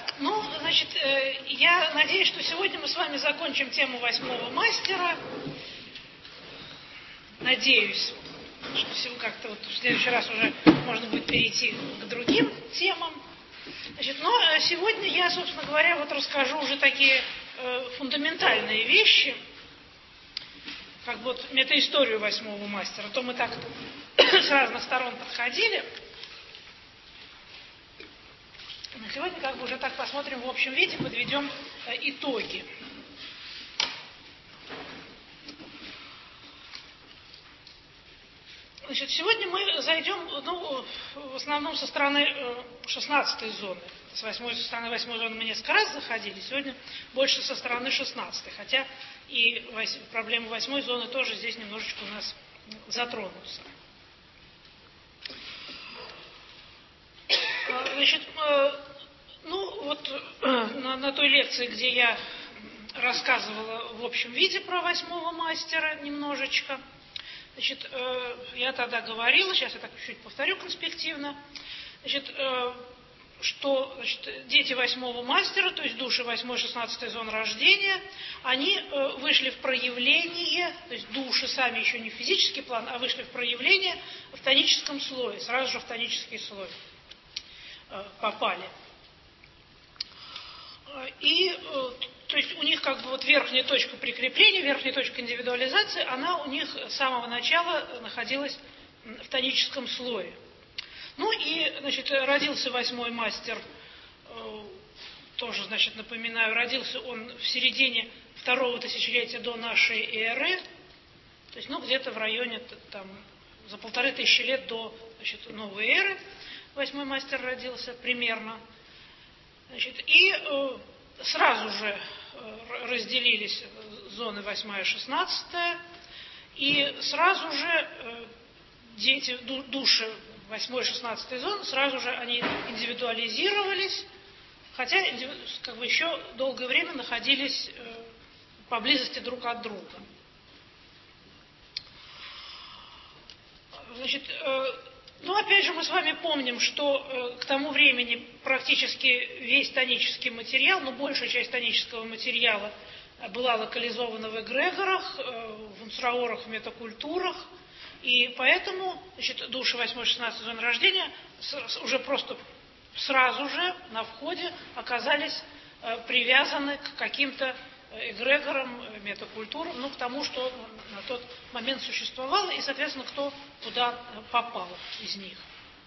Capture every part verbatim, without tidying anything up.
Ну, значит, э, я надеюсь, что сегодня мы с вами закончим тему восьмого мастера. Надеюсь, что как-то вот в следующий раз уже можно будет перейти к другим темам. Значит, но сегодня я, собственно говоря, вот расскажу уже такие э, фундаментальные вещи, как вот метаисторию восьмого мастера. То мы так с разных сторон подходили. Но сегодня как бы уже так посмотрим в общем виде, подведем э, итоги. Значит, сегодня мы зайдем, ну, в основном со стороны шестнадцатой зоны. С, восьмой, со стороны восьмой зоны мы несколько раз заходили, сегодня больше со стороны шестнадцатой. Хотя и вось, проблемы восьмой зоны тоже здесь немножечко у нас затронутся. Значит, ну вот на, на той лекции, где я рассказывала в общем виде про восьмого мастера немножечко, значит, я тогда говорила, сейчас я так чуть-чуть повторю конспективно, значит, что значит, дети восьмого мастера, то есть души восьмой шестнадцатой зон рождения, они вышли в проявление, то есть души сами еще не в физический план, а вышли в проявление в тоническом слое, сразу же в тонический слой попали. И, то есть у них как бы вот верхняя точка прикрепления, верхняя точка индивидуализации, она у них с самого начала находилась в тоническом слое. Ну и, значит, родился восьмой мастер, тоже, значит, напоминаю, родился он в середине второго тысячелетия до нашей эры, то есть, ну, где-то в районе, там, за полторы тысячи лет до, значит, новой эры восьмой мастер родился примерно. Значит, и э, сразу же э, разделились зоны восьмая и шестнадцатая, и сразу же э, дети, ду, души восьмой и шестнадцатой зоны, сразу же они индивидуализировались, хотя как бы еще долгое время находились э, поблизости друг от друга. Значит, э, ну, опять же, мы с вами помним, что э, к тому времени практически весь тонический материал, ну, большая часть тонического материала была локализована в эгрегорах, э, в унцраорах, в метакультурах, и поэтому, значит, души восьмой и шестнадцатой зоны рождения с, с, уже просто сразу же на входе оказались э, привязаны к каким-то эгрегорам, метакультурам, ну, к тому, что на тот момент существовало, и, соответственно, кто туда попал из них.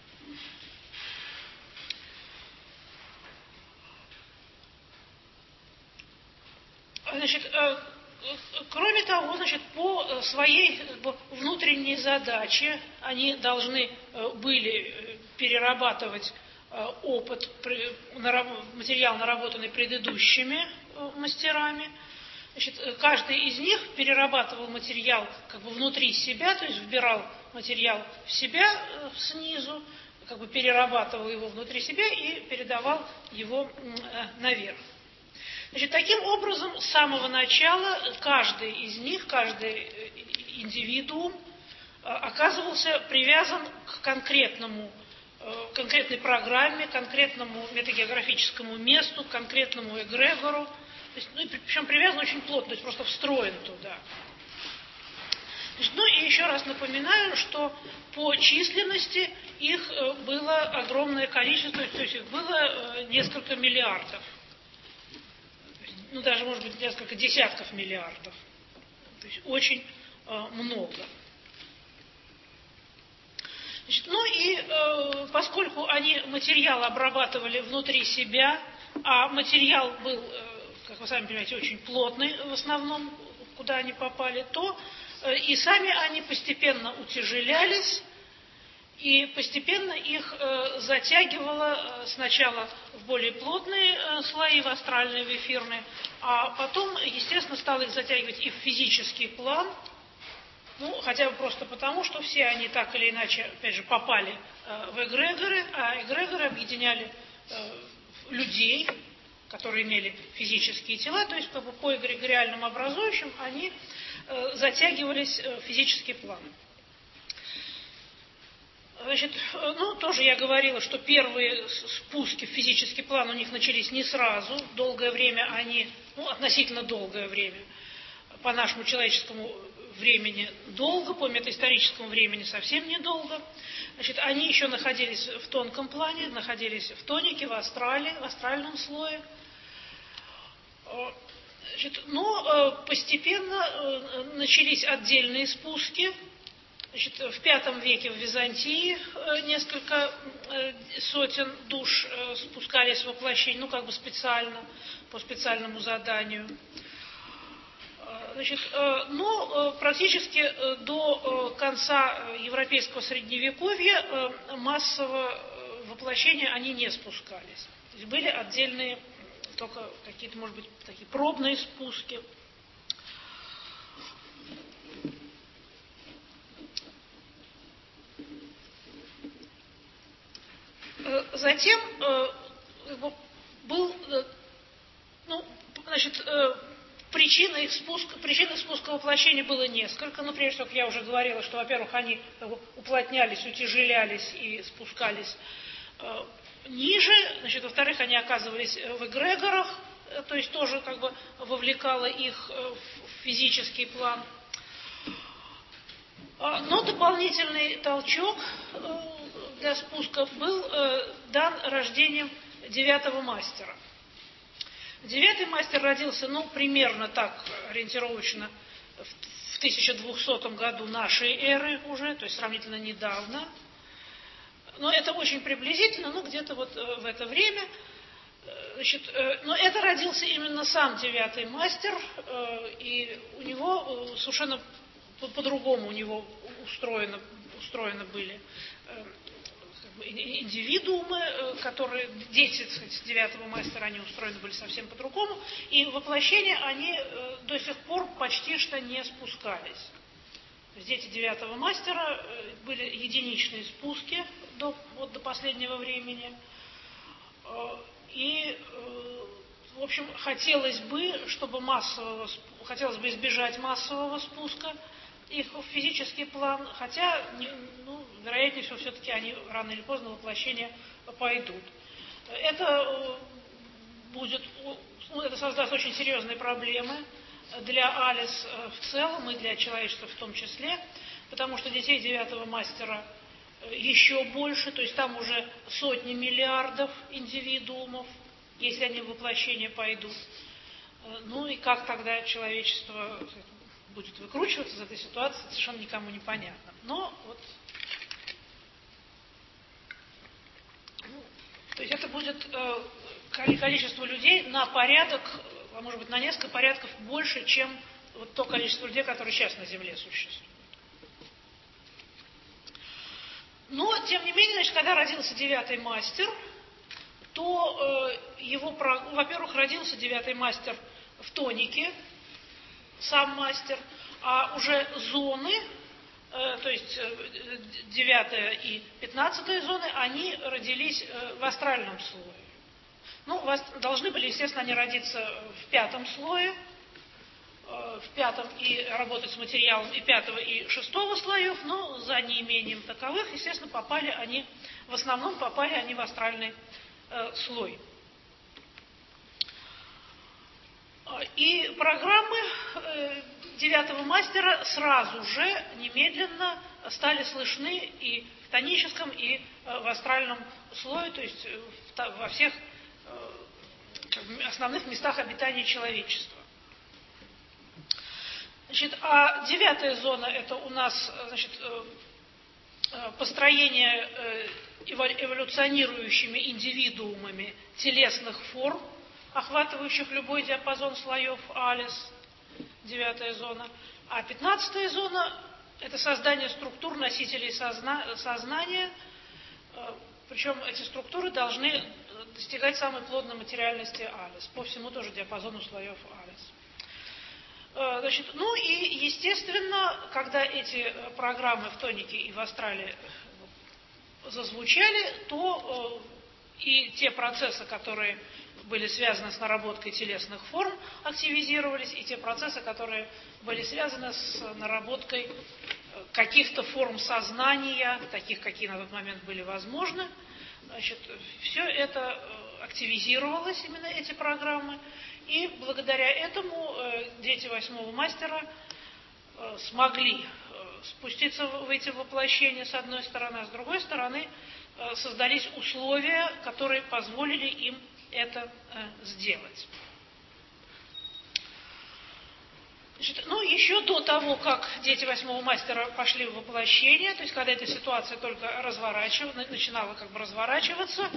Значит, кроме того, значит, по своей внутренней задаче они должны были перерабатывать опыт, материал, наработанный предыдущими мастерами. Значит, каждый из них перерабатывал материал как бы внутри себя, то есть вбирал материал в себя э, снизу, как бы перерабатывал его внутри себя и передавал его э, наверх. Значит, таким образом, с самого начала каждый из них, каждый индивидуум э, оказывался привязан к конкретному, э, конкретной программе, конкретному метагеографическому месту, к конкретному эгрегору. То есть, ну, причем привязан очень плотно, то есть просто встроен туда. Значит, ну и еще раз напоминаю, что по численности их было огромное количество, то есть их было несколько миллиардов. Ну, даже, может быть, несколько десятков миллиардов. То есть очень э, много. Значит, ну и э, поскольку они материал обрабатывали внутри себя, а материал был, э, как вы сами понимаете, очень плотный в основном, куда они попали, то э, и сами они постепенно утяжелялись, и постепенно их э, затягивало э, сначала в более плотные э, слои, в астральные, в эфирные, а потом, естественно, стало их затягивать и в физический план, ну, хотя бы просто потому, что все они так или иначе, опять же, попали э, в эгрегоры, а эгрегоры объединяли э, людей, которые имели физические тела, то есть как бы по эгрегориальным образующим они э, затягивались э, в физический план. Значит, ну, тоже я говорила, что первые спуски в физический план у них начались не сразу. Долгое время они, ну, относительно долгое время, по нашему человеческому времени долго, по метаисторическому времени совсем недолго. Значит, они еще находились в тонком плане, находились в тонике, в астрале, в астральном слое. Значит, но постепенно начались отдельные спуски. Значит, в пятом веке в Византии несколько сотен душ спускались в воплощение, ну, как бы специально, по специальному заданию. Значит, но практически до конца европейского средневековья массового воплощения они не спускались. То есть были отдельные, только какие-то, может быть, такие пробные спуски. Затем был, ну, значит, причиной их спуска, причиной спуска воплощения было несколько. Ну, прежде всего, я уже говорила, что, во-первых, они уплотнялись, утяжелялись и спускались э, ниже. Значит, во-вторых, они оказывались в эгрегорах, то есть тоже как бы вовлекало их в физический план. Но дополнительный толчок для спуска был э, дан рождением девятого мастера. Девятый мастер родился, ну, примерно так, ориентировочно, в тысяча двухсотом году нашей эры уже, то есть сравнительно недавно. Но это очень приблизительно, ну, где-то вот в это время. Значит, но это родился именно сам девятый мастер, и у него совершенно по-другому у него устроено, устроено были индивидуумы, которые, дети, так сказать, девятого мастера, они устроены были совсем по-другому, и воплощения они до сих пор почти что не спускались. То есть дети девятого мастера были единичные спуски до, вот, до последнего времени. И, в общем, хотелось бы, чтобы массового, хотелось бы избежать массового спуска их в физический план, хотя, ну, вероятнее всего, все-таки они рано или поздно в воплощение пойдут. Это будет, ну, это создаст очень серьезные проблемы для Алис в целом и для человечества в том числе, потому что детей девятого мастера еще больше, то есть там уже сотни миллиардов индивидуумов, если они в воплощение пойдут. Ну и как тогда человечество будет выкручиваться из этой ситуации, совершенно никому не понятно. Но вот, ну, то есть это будет э, количество людей на порядок, а может быть на несколько порядков больше, чем вот то количество людей, которые сейчас на Земле существуют. Но, тем не менее, значит, когда родился девятый мастер, то э, его, во-первых, родился девятый мастер в тонике, сам мастер, а уже зоны, э, то есть девятая и пятнадцатая зоны, они родились э, в астральном слое. Ну, вас, должны были, естественно, они родиться в пятом слое, э, в пятом и работать с материалом и пятого и шестого слоев, но за неимением таковых, естественно, попали они, в основном попали они в астральный э, слой. И программы э, девятого мастера сразу же, немедленно стали слышны и в тоническом, и э, в астральном слое, то есть в, во всех э, основных местах обитания человечества. Значит, а девятая зона – это у нас, значит, э, построение э, эволюционирующими индивидуумами телесных форм, охватывающих любой диапазон слоев Алис, девятая зона. А пятнадцатая зона – это создание структур носителей созна, сознания, причем эти структуры должны достигать самой плотной материальности Алис, по всему тоже диапазону слоев Алис. Значит, ну и, естественно, когда эти программы в тонике и в астрале зазвучали, то и те процессы, которые были связаны с наработкой телесных форм, активизировались, и те процессы, которые были связаны с наработкой каких-то форм сознания, таких, какие на тот момент были возможны. Значит, все это активизировалось, именно эти программы, и благодаря этому дети восьмого мастера смогли спуститься в эти воплощения, с одной стороны, а с другой стороны создались условия, которые позволили им это сделать. Значит, ну, еще до того, как дети восьмого мастера пошли в воплощение, то есть когда эта ситуация только разворачивалась, начинала как бы разворачиваться,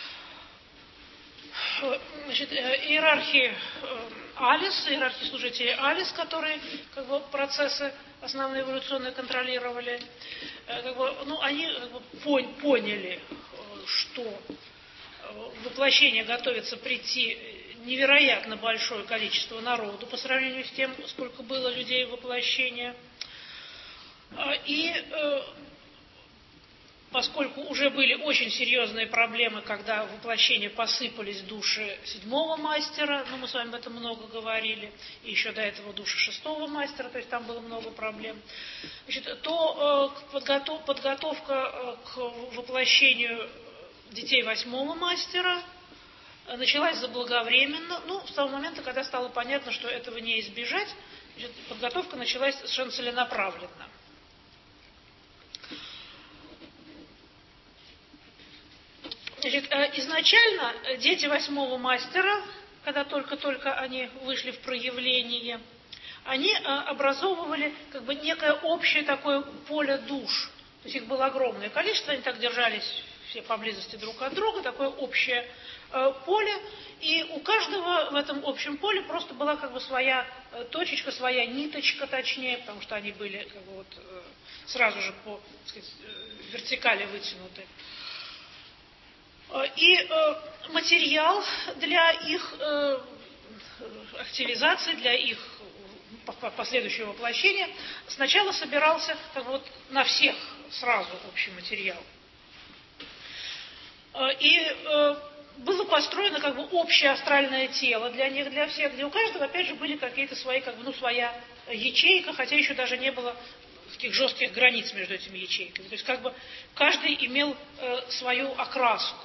значит, иерархии Алис, иерархии служителей Алис, которые как бы процессы основные эволюционные контролировали, как бы, ну, они как бы поняли, что в воплощение готовится прийти невероятно большое количество народу по сравнению с тем, сколько было людей в воплощении. И поскольку уже были очень серьезные проблемы, когда в воплощение посыпались души седьмого мастера, ну, мы с вами об этом много говорили, и еще до этого души шестого мастера, то есть там было много проблем, значит, то э, подготов, подготовка к воплощению детей восьмого мастера началась заблаговременно, ну, с того момента, когда стало понятно, что этого не избежать, значит, подготовка началась совершенно целенаправленно. Значит, изначально дети восьмого мастера, когда только-только они вышли в проявление, они образовывали как бы некое общее такое поле душ. То есть их было огромное количество, они так держались все поблизости друг от друга, такое общее э, поле, и у каждого в этом общем поле просто была как бы своя э, точечка, своя ниточка точнее, потому что они были как бы вот э, сразу же по, так сказать, э, вертикали вытянуты. И э, материал для их э, активизации, для их последующего воплощения сначала собирался как бы вот на всех сразу общий материал. И э, было построено как бы общее астральное тело для них, для всех, где у каждого, опять же, были какие-то свои, как бы, ну, своя ячейка, хотя еще даже не было таких жестких границ между этими ячейками. То есть как бы каждый имел э, свою окраску.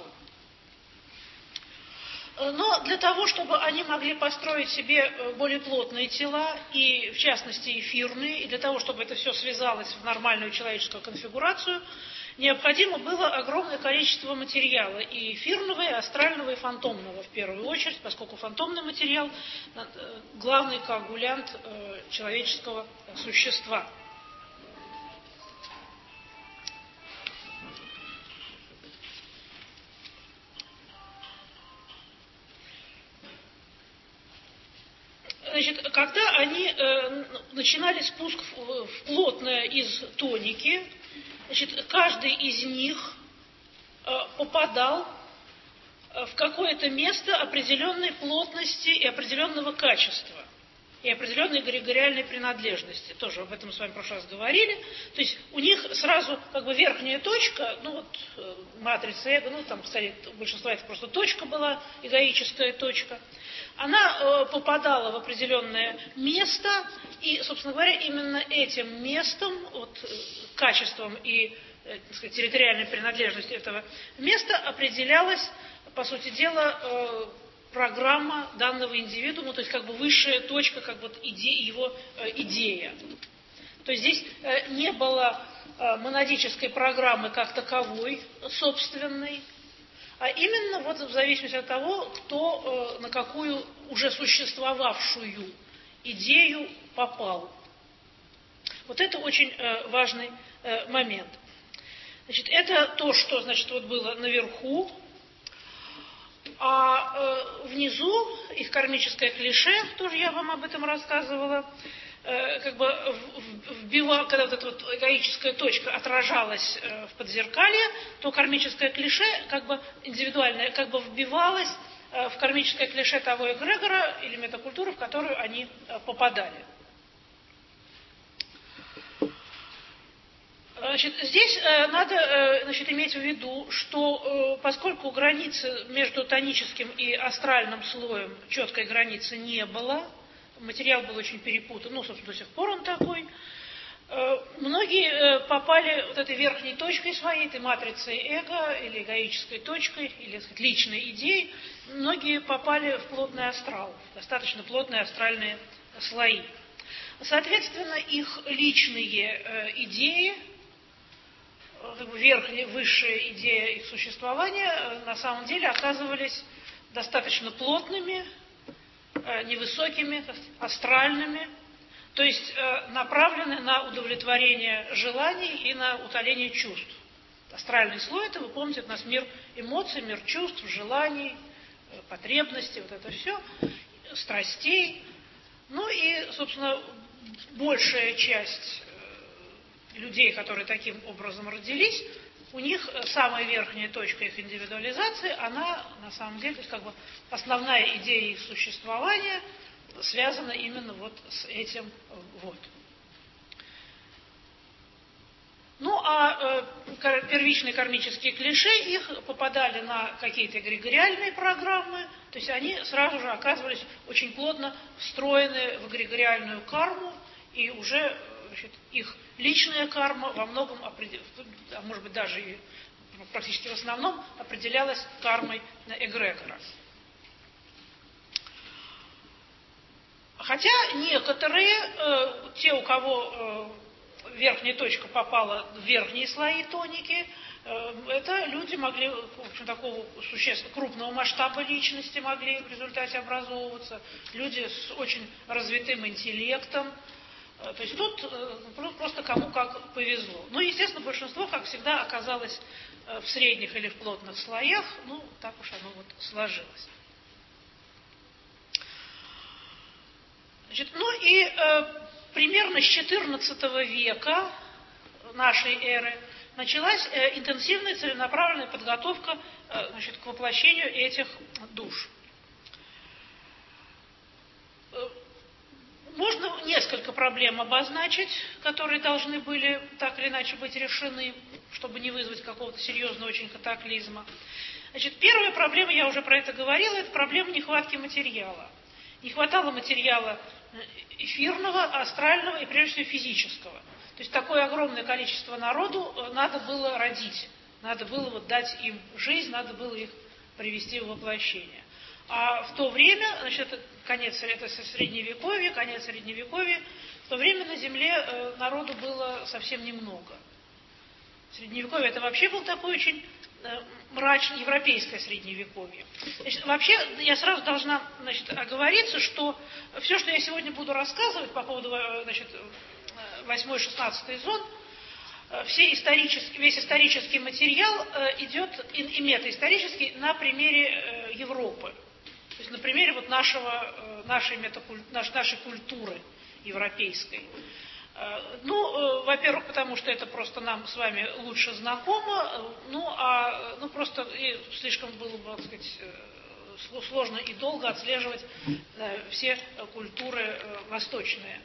Но для того, чтобы они могли построить себе более плотные тела, и в частности эфирные, и для того, чтобы это все связалось в нормальную человеческую конфигурацию, необходимо было огромное количество материала, и эфирного, и астрального, и фантомного в первую очередь, поскольку фантомный материал – главный коагулянт человеческого существа. Значит, когда они э, начинали спуск в, в плотное из тоники, значит, каждый из них э, попадал в какое-то место определенной плотности и определенного качества, и определенной эгрегориальной принадлежности. Тоже об этом мы с вами в прошлый раз говорили. То есть у них сразу как бы верхняя точка, ну вот э, матрица эго, ну там, кстати, у большинства это просто точка была, эгоическая точка. Она э, попадала в определенное место, и, собственно говоря, именно этим местом, вот, э, качеством и э, так сказать, территориальной принадлежностью этого места определялась, по сути дела, э, программа данного индивидуума, то есть как бы высшая точка, как вот иде, его э, идея. То есть здесь э, не было э, монадической программы как таковой, собственной, а именно вот в зависимости от того, кто э, на какую уже существовавшую идею попал. Вот это очень э, важный э, момент. Значит, это то, что, значит, вот было наверху, а э, внизу их кармическое клише, тоже я вам об этом рассказывала, э, как бы вбива, когда вот эта вот эгоическая точка отражалась э, в подзеркалье, то кармическое клише, как бы индивидуальное, как бы вбивалось э, в кармическое клише того эгрегора или метакультуры, в которую они э, попадали. Значит, здесь э, надо э, значит, иметь в виду, что э, поскольку границы между тоническим и астральным слоем четкой границы не было, материал был очень перепутан, ну, собственно, до сих пор он такой, Многие попали вот этой верхней точкой своей, этой матрицей эго, или эгоической точкой, или, так сказать, личной идеей, многие попали в плотный астрал, достаточно плотные астральные слои. Соответственно, их личные идеи, верхняя, высшая идея их существования, на самом деле оказывались достаточно плотными, невысокими, астральными, то есть э, направлены на удовлетворение желаний и на утоление чувств. Астральный слой, это, вы помните, это у нас мир эмоций, мир чувств, желаний, э, потребностей, вот это все, страстей. Ну и, собственно, большая часть э, людей, которые таким образом родились, у них самая верхняя точка их индивидуализации, она, на самом деле, то есть как бы основная идея их существования связана именно вот с этим вот. Ну, а э, первичные кармические клише, их попадали на какие-то эгрегориальные программы, то есть они сразу же оказывались очень плотно встроены в эгрегориальную карму, и уже, значит, их личная карма во многом, а может быть даже и практически в основном, определялась кармой эгрегора. Хотя некоторые, э, те, у кого э, верхняя точка попала в верхние слои тоники, э, это люди могли, в общем, такого существенно крупного масштаба личности могли в результате образовываться, люди с очень развитым интеллектом. Э, то есть тут э, просто кому как повезло. Ну, естественно, большинство, как всегда, оказалось э, в средних или в плотных слоях, ну, так уж оно вот сложилось. Значит, ну и э, примерно с четырнадцатого века нашей эры началась э, интенсивная целенаправленная подготовка э, значит, к воплощению этих душ. Э, можно несколько проблем обозначить, которые должны были так или иначе быть решены, чтобы не вызвать какого-то серьезного очень катаклизма. Значит, первая проблема, я уже про это говорила, это проблема нехватки материала. Не хватало материала эфирного, астрального и, прежде всего, физического. То есть такое огромное количество народу надо было родить, надо было вот дать им жизнь, надо было их привести в воплощение. А в то время, значит, это конец, это средневековье, конец средневековья, в то время на Земле народу было совсем немного. Средневековье это вообще был такой очень мрачное европейское средневековье. Значит, вообще, я сразу должна, значит, оговориться, что все, что я сегодня буду рассказывать по поводу, значит, восьмой-шестнадцатой зон, все исторический, весь исторический материал идет, и, и метаисторический, на примере Европы. То есть на примере вот нашего, нашей, метакуль, нашей культуры европейской. Ну, во-первых, потому что это просто нам с вами лучше знакомо, ну, а ну, просто и слишком было бы, так сказать, сложно и долго отслеживать все культуры восточные.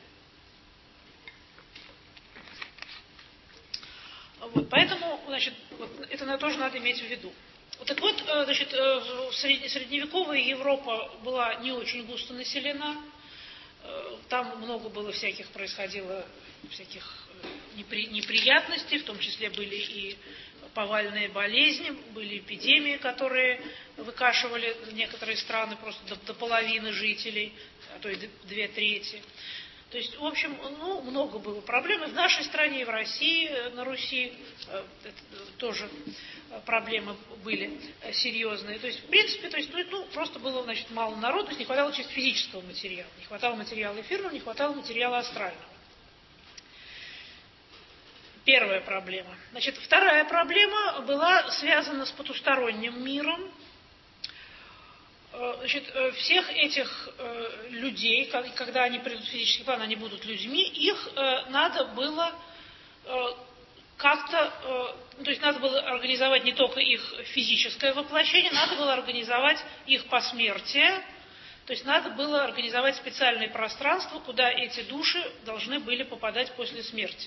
Вот, поэтому, значит, вот, это тоже надо иметь в виду. Вот, так вот, значит, средневековая Европа была не очень густо населена. Там много было всяких, происходило всяких непри, неприятностей, в том числе были и повальные болезни, были эпидемии, которые выкашивали некоторые страны просто до, до половины жителей, а то и две трети. То есть, в общем, ну, много было проблем. И в нашей стране, и в России, на Руси тоже проблемы были серьезные. То есть, в принципе, то есть, ну, просто было, значит, мало народу, то есть не хватало чисто физического материала. Не хватало материала эфирного, не хватало материала астрального. Первая проблема. Значит, вторая проблема была связана с потусторонним миром. Значит, всех этих э, людей, когда они придут в физический план, они будут людьми, их э, надо было э, как-то, э, то есть надо было организовать не только их физическое воплощение, надо было организовать их посмертие, то есть надо было организовать специальное пространство, куда эти души должны были попадать после смерти.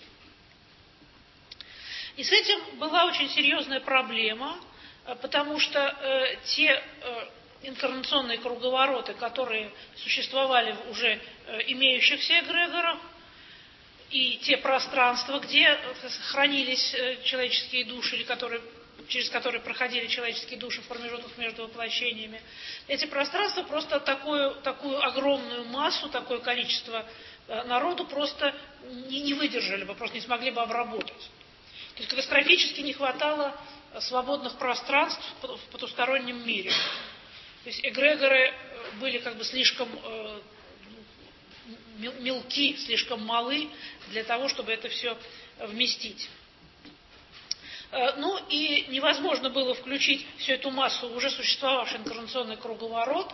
И с этим была очень серьезная проблема, э, потому что э, те... Э, инкарнационные круговороты, которые существовали в уже э, имеющихся эгрегорах, и те пространства, где хранились человеческие души, или которые, через которые проходили человеческие души в промежутках между воплощениями. Эти пространства просто такую, такую огромную массу, такое количество народу просто не, не выдержали бы, просто не смогли бы обработать. То есть катастрофически не хватало свободных пространств в потустороннем мире. То есть эгрегоры были как бы слишком э, мелки, слишком малы для того, чтобы это все вместить. Э, ну и невозможно было включить всю эту массу в уже существовавший инкарнационный круговорот.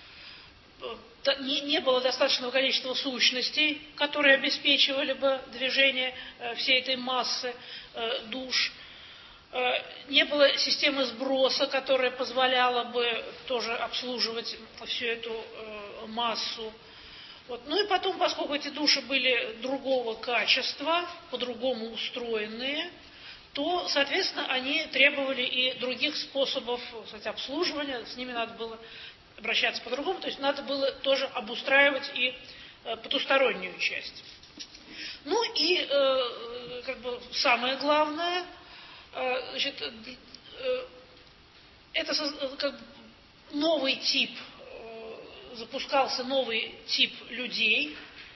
Не, не было достаточного количества сущностей, которые обеспечивали бы движение э, всей этой массы э, душ. Э, не было системы сброса, которая позволяла бы тоже обслуживать всю эту э, массу. Вот. Ну и потом, поскольку эти души были другого качества, по-другому устроенные, то, соответственно, они требовали и других способов, кстати, обслуживания, с ними надо было обращаться по-другому, то есть надо было тоже обустраивать и э, потустороннюю часть. Ну и э, как бы самое главное, э, значит, э, это как бы новый тип, э, запускался новый тип людей,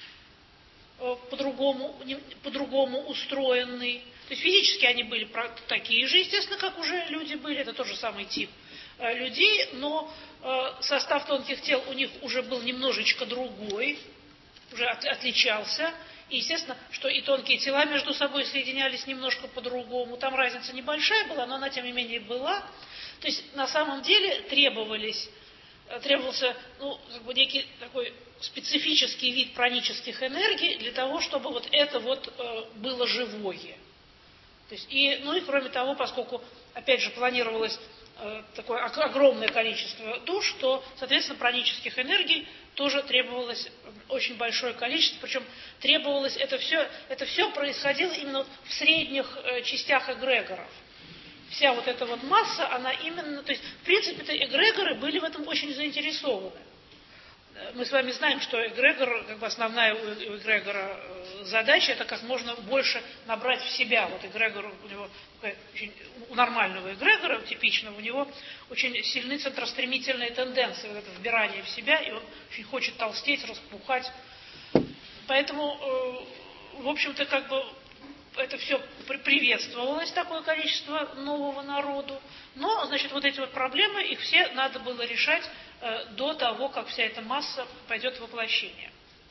э, по-другому, не, по-другому устроенный. То есть физически они были такие же, естественно, как уже люди были, это тот же самый тип э, людей, но э, состав тонких тел у них уже был немножечко другой, уже от, отличался. И естественно, что и тонкие тела между собой соединялись немножко по-другому. Там разница небольшая была, но она тем не менее была. То есть на самом деле требовались, требовался ну, как бы некий такой специфический вид пранических энергий для того, чтобы вот это вот э, было живое. То есть, и, ну и кроме того, поскольку, опять же, планировалось э, такое огромное количество душ, то, соответственно, пранических энергий тоже требовалось очень большое количество, причем требовалось это все, это все происходило именно в средних э, частях эгрегоров. Вся вот эта вот масса, она именно, то есть, в принципе-то эгрегоры были в этом очень заинтересованы. Мы с вами знаем, что эгрегор, как бы основная у эгрегора задача, это как можно больше набрать в себя. Вот эгрегор у него, очень, у нормального эгрегора, типичного, у него очень сильны центростремительные тенденции, вот это вбирание в себя, и он очень хочет толстеть, распухать. Поэтому, в общем-то, как бы это все приветствовалось, такое количество нового народу. Но, значит, вот эти вот проблемы, их все надо было решать э, до того, как вся эта масса пойдет в воплощение.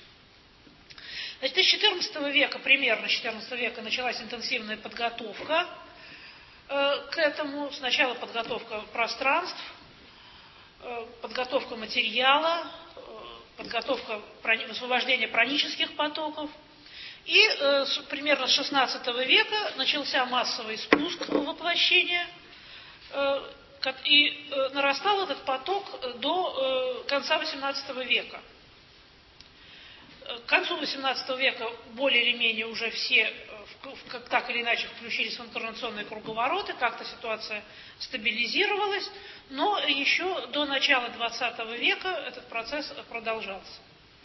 Значит, с четырнадцатого века, примерно с четырнадцатого века, началась интенсивная подготовка э, к этому. Сначала подготовка пространств, э, подготовка материала, э, подготовка прони- освобождения пранических потоков. И э, с, примерно с шестнадцатого века начался массовый спуск воплощения, э, и э, нарастал этот поток до э, конца восемнадцатого века. К концу восемнадцатого века более или менее уже все, э, в, как, так или иначе, включились в инкарнационные круговороты, как-то ситуация стабилизировалась, но еще до начала двадцатого века этот процесс продолжался.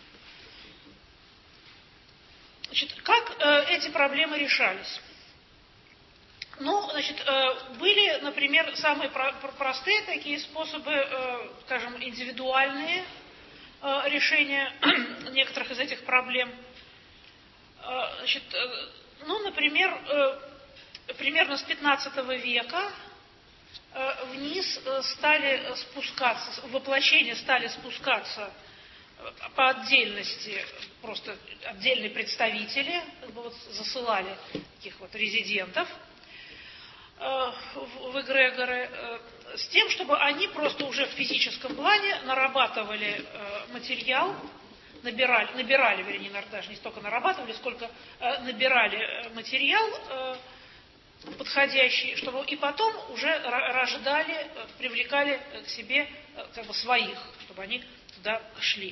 Значит, как э, эти проблемы решались? Ну, значит, э, были, например, самые про- простые такие способы, э, скажем, индивидуальные э, решения некоторых из этих проблем. Э, значит, э, ну, например, э, примерно с пятнадцатого века э, вниз стали спускаться, воплощения стали спускаться по отдельности, просто отдельные представители, как бы вот засылали таких вот резидентов э, в, в эгрегоры, э, с тем, чтобы они просто уже в физическом плане нарабатывали э, материал, набирали, набирали, вернее, даже не столько нарабатывали, сколько э, набирали э, материал э, подходящий, чтобы и потом уже рождали, э, привлекали к себе э, как бы своих, чтобы они туда шли.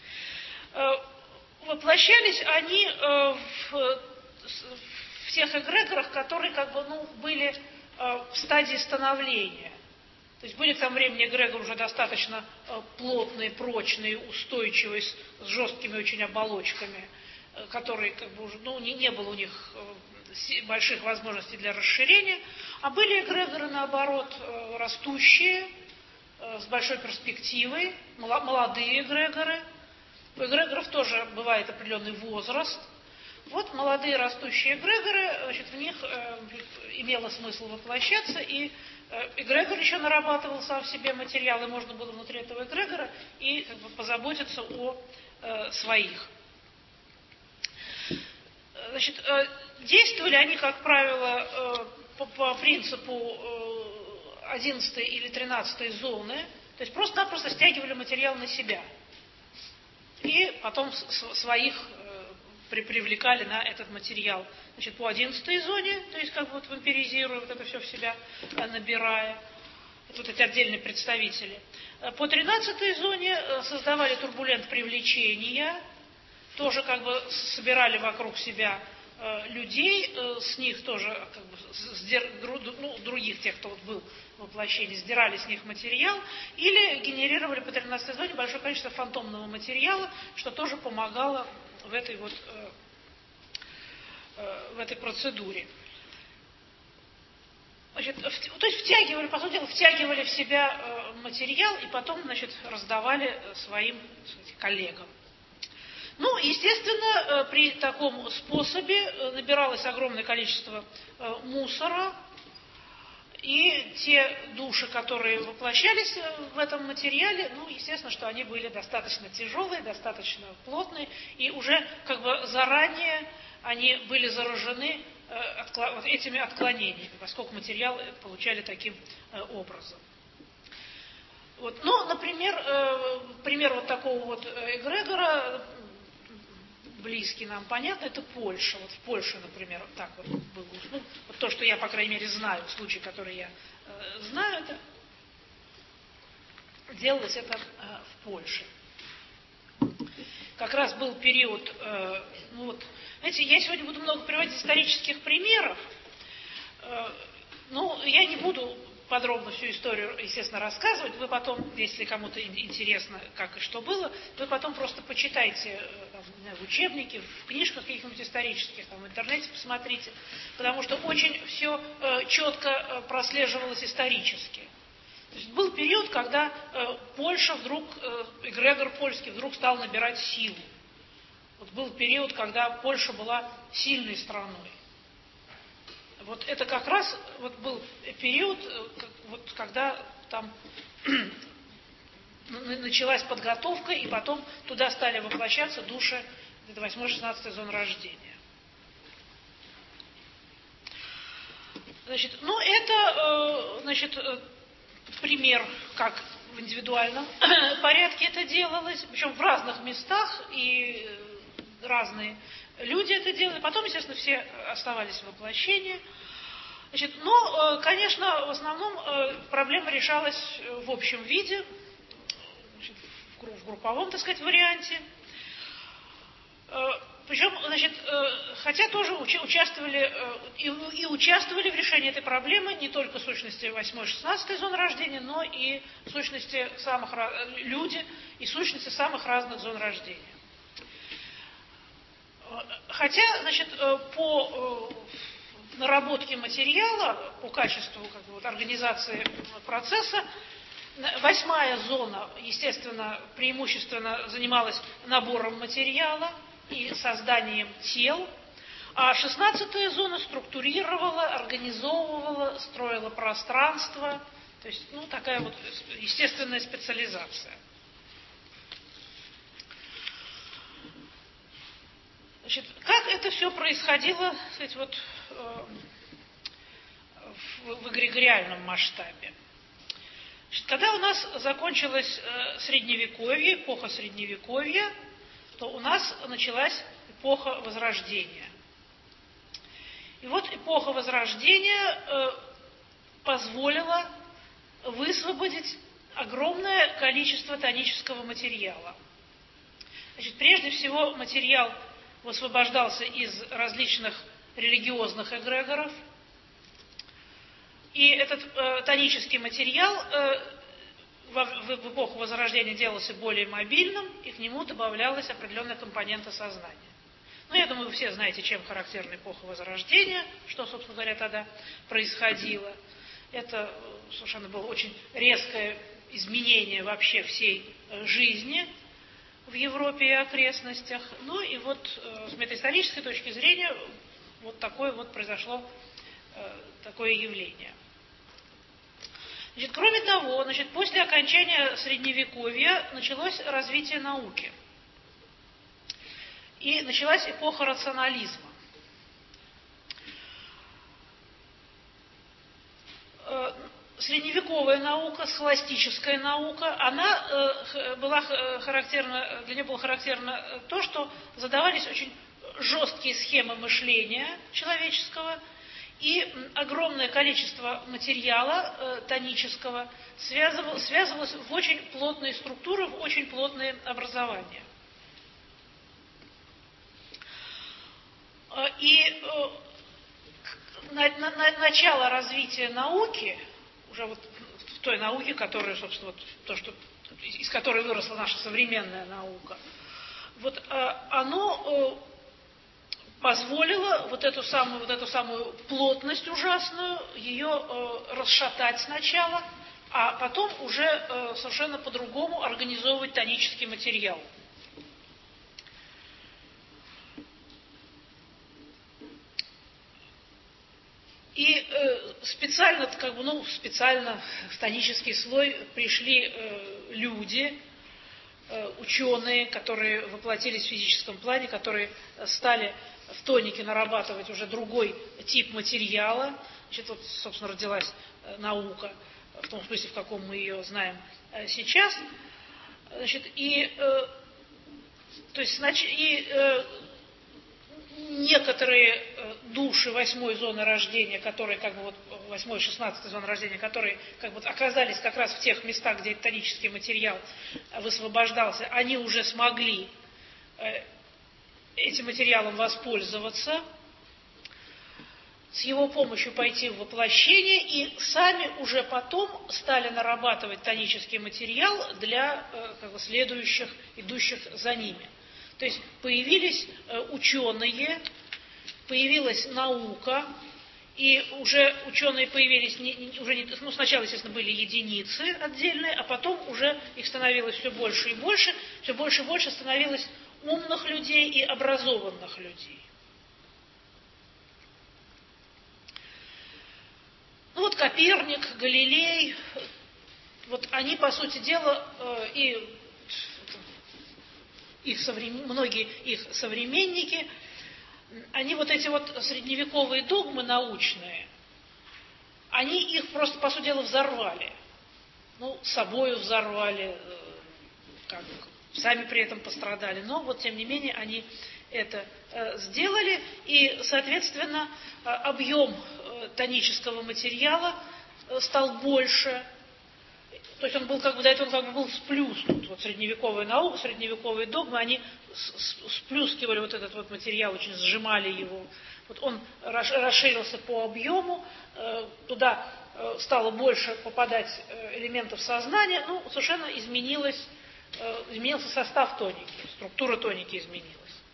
Воплощались они в всех эгрегорах, которые как бы, ну, были в стадии становления. То есть были к тому времени эгрегоры уже достаточно плотные, прочные, устойчивые, с жесткими очень оболочками. которые как бы уже, ну, не, не было у них больших возможностей для расширения, а были эгрегоры, наоборот, растущие, с большой перспективой, молодые эгрегоры. У эгрегоров тоже бывает определенный возраст. Вот молодые растущие эгрегоры, значит, в них э, имело смысл воплощаться, и э, эгрегор еще нарабатывал сам в себе материалы, можно было внутри этого эгрегора и как бы позаботиться о э, своих. Значит, э, действовали они, как правило, э, по, по принципу э, одиннадцатой или тринадцатой зоны, то есть просто-напросто стягивали материал на себя. И потом своих э, при, привлекали на этот материал. Значит, по одиннадцатой зоне, то есть как бы вот вампиризируя, вот это все в себя э, набирая. Это вот эти отдельные представители. По тринадцатой зоне э, создавали турбулент привлечения, тоже как бы собирали вокруг себя э, людей, э, с них тоже как бы сдер, ну, других тех, кто вот был в воплощении, сдирали с них материал, или генерировали по тринадцатой зоне большое количество фантомного материала, что тоже помогало в этой вот э, э, в этой процедуре. Значит, в, то есть втягивали, по сути дела, втягивали в себя э, материал и потом, значит, раздавали своим, кстати, коллегам. Ну, естественно, при таком способе набиралось огромное количество мусора, и те души, которые воплощались в этом материале, ну, естественно, что они были достаточно тяжелые, достаточно плотные, и уже как бы заранее они были заражены этими отклонениями, поскольку материал получали таким образом. Вот. Ну, например, пример вот такого вот эгрегора, близкий нам, понятно, это Польша. Вот в Польше, например, вот так вот было. Ну, вот то, что я, по крайней мере, знаю, случай, который я э, знаю, это делалось это э, в Польше. Как раз был период, э, ну вот, знаете, я сегодня буду много приводить исторических примеров, э, ну, я не буду подробно всю историю, естественно, рассказывать. Вы потом, если кому-то интересно, как и что было, вы потом просто почитайте там, в учебнике, в книжках каких-нибудь исторических, там, в интернете посмотрите, потому что очень все э, четко э, прослеживалось исторически. То есть был период, когда э, Польша вдруг, э, эгрегор польский вдруг стал набирать силу. Вот был период, когда Польша была сильной страной. Вот это как раз вот был период, вот, когда там началась подготовка, и потом туда стали воплощаться души восьмой-шестнадцатой зон рождения. Значит, ну это, значит, пример, как в индивидуальном порядке это делалось, причем в разных местах, и разные люди это делали. Потом, естественно, все оставались в воплощении. Значит, но, конечно, в основном проблема решалась в общем виде, значит, в групповом, так сказать, варианте. Причем, значит, хотя тоже участвовали и, и участвовали в решении этой проблемы не только сущности восьмой-шестнадцатой зон рождения, но и сущности самых люди и сущности самых разных зон рождения. Хотя, значит, по наработке материала, по качеству как бы, вот, организации процесса, восьмая зона, естественно, преимущественно занималась набором материала и созданием тел, а шестнадцатая зона структурировала, организовывала, строила пространство, то есть, ну, такая вот естественная специализация. Значит, как это все происходило, сказать, вот, э, в, в эгрегориальном масштабе? Значит, когда у нас закончилось э, Средневековье, эпоха Средневековья, то у нас началась эпоха Возрождения. И вот эпоха Возрождения э, позволила высвободить огромное количество тонического материала. Значит, прежде всего материал высвобождался из различных религиозных эгрегоров. И этот э, тонический материал э, в, в эпоху Возрождения делался более мобильным, и к нему добавлялась определенная компонента сознания. Ну, я думаю, вы все знаете, чем характерна эпоха Возрождения, что, собственно говоря, тогда происходило. Это совершенно было очень резкое изменение вообще всей жизни в Европе и окрестностях. Ну и вот с метаисторической точки зрения вот такое вот произошло, такое явление. Значит, кроме того, значит, после окончания Средневековья началось развитие науки. И началась эпоха рационализма. Средневековая наука, схоластическая наука, она э, была характерна, для нее было характерно то, что задавались очень жесткие схемы мышления человеческого, и огромное количество материала э, тонического связывалось, связывалось в очень плотные структуры, в очень плотные образования. И э, на, на, на, начало развития науки, уже вот в той науке, которая, собственно, вот то, что, из которой выросла наша современная наука, вот э, оно э, позволило вот эту самую, вот эту самую плотность ужасную, ее э, расшатать сначала, а потом уже э, совершенно по-другому организовывать тонический материал. И э, специально, как бы, ну, специально в тонический слой пришли э, люди, э, ученые, которые воплотились в физическом плане, которые стали в тонике нарабатывать уже другой тип материала. Значит, вот, собственно, родилась э, наука, в том смысле, в каком мы ее знаем э, сейчас. Значит, и, э, то есть, значит, и э, некоторые э, души восьмой зоны рождения, которые, как бы, вот, восьмой, шестнадцатой зоны рождения, которые, как бы, оказались как раз в тех местах, где тонический материал высвобождался, они уже смогли э, этим материалом воспользоваться, с его помощью пойти в воплощение, и сами уже потом стали нарабатывать тонический материал для э, как бы, следующих, идущих за ними. То есть появились э, ученые, появилась наука, и уже ученые появились, не, не, уже не, ну, сначала, естественно, были единицы отдельные, а потом уже их становилось все больше и больше, все больше и больше становилось умных людей и образованных людей. Ну вот Коперник, Галилей, вот они, по сути дела, э, и их соврем... многие их современники, они вот эти вот средневековые догмы научные, они их просто, по сути дела, взорвали. Ну, собою взорвали, как бы, сами при этом пострадали, но вот, тем не менее, они это э, сделали, и, соответственно, э, объем э, тонического материала э, стал больше. То есть он был, как бы, до этого он как бы был сплюснут. Вот средневековая наука, средневековые догмы, они сплюскивали вот этот вот материал, очень сжимали его. Вот он расширился по объему, э, туда э, стало больше попадать э, элементов сознания, ну, совершенно изменилось, э, изменился состав тоники, структура тоники изменилась.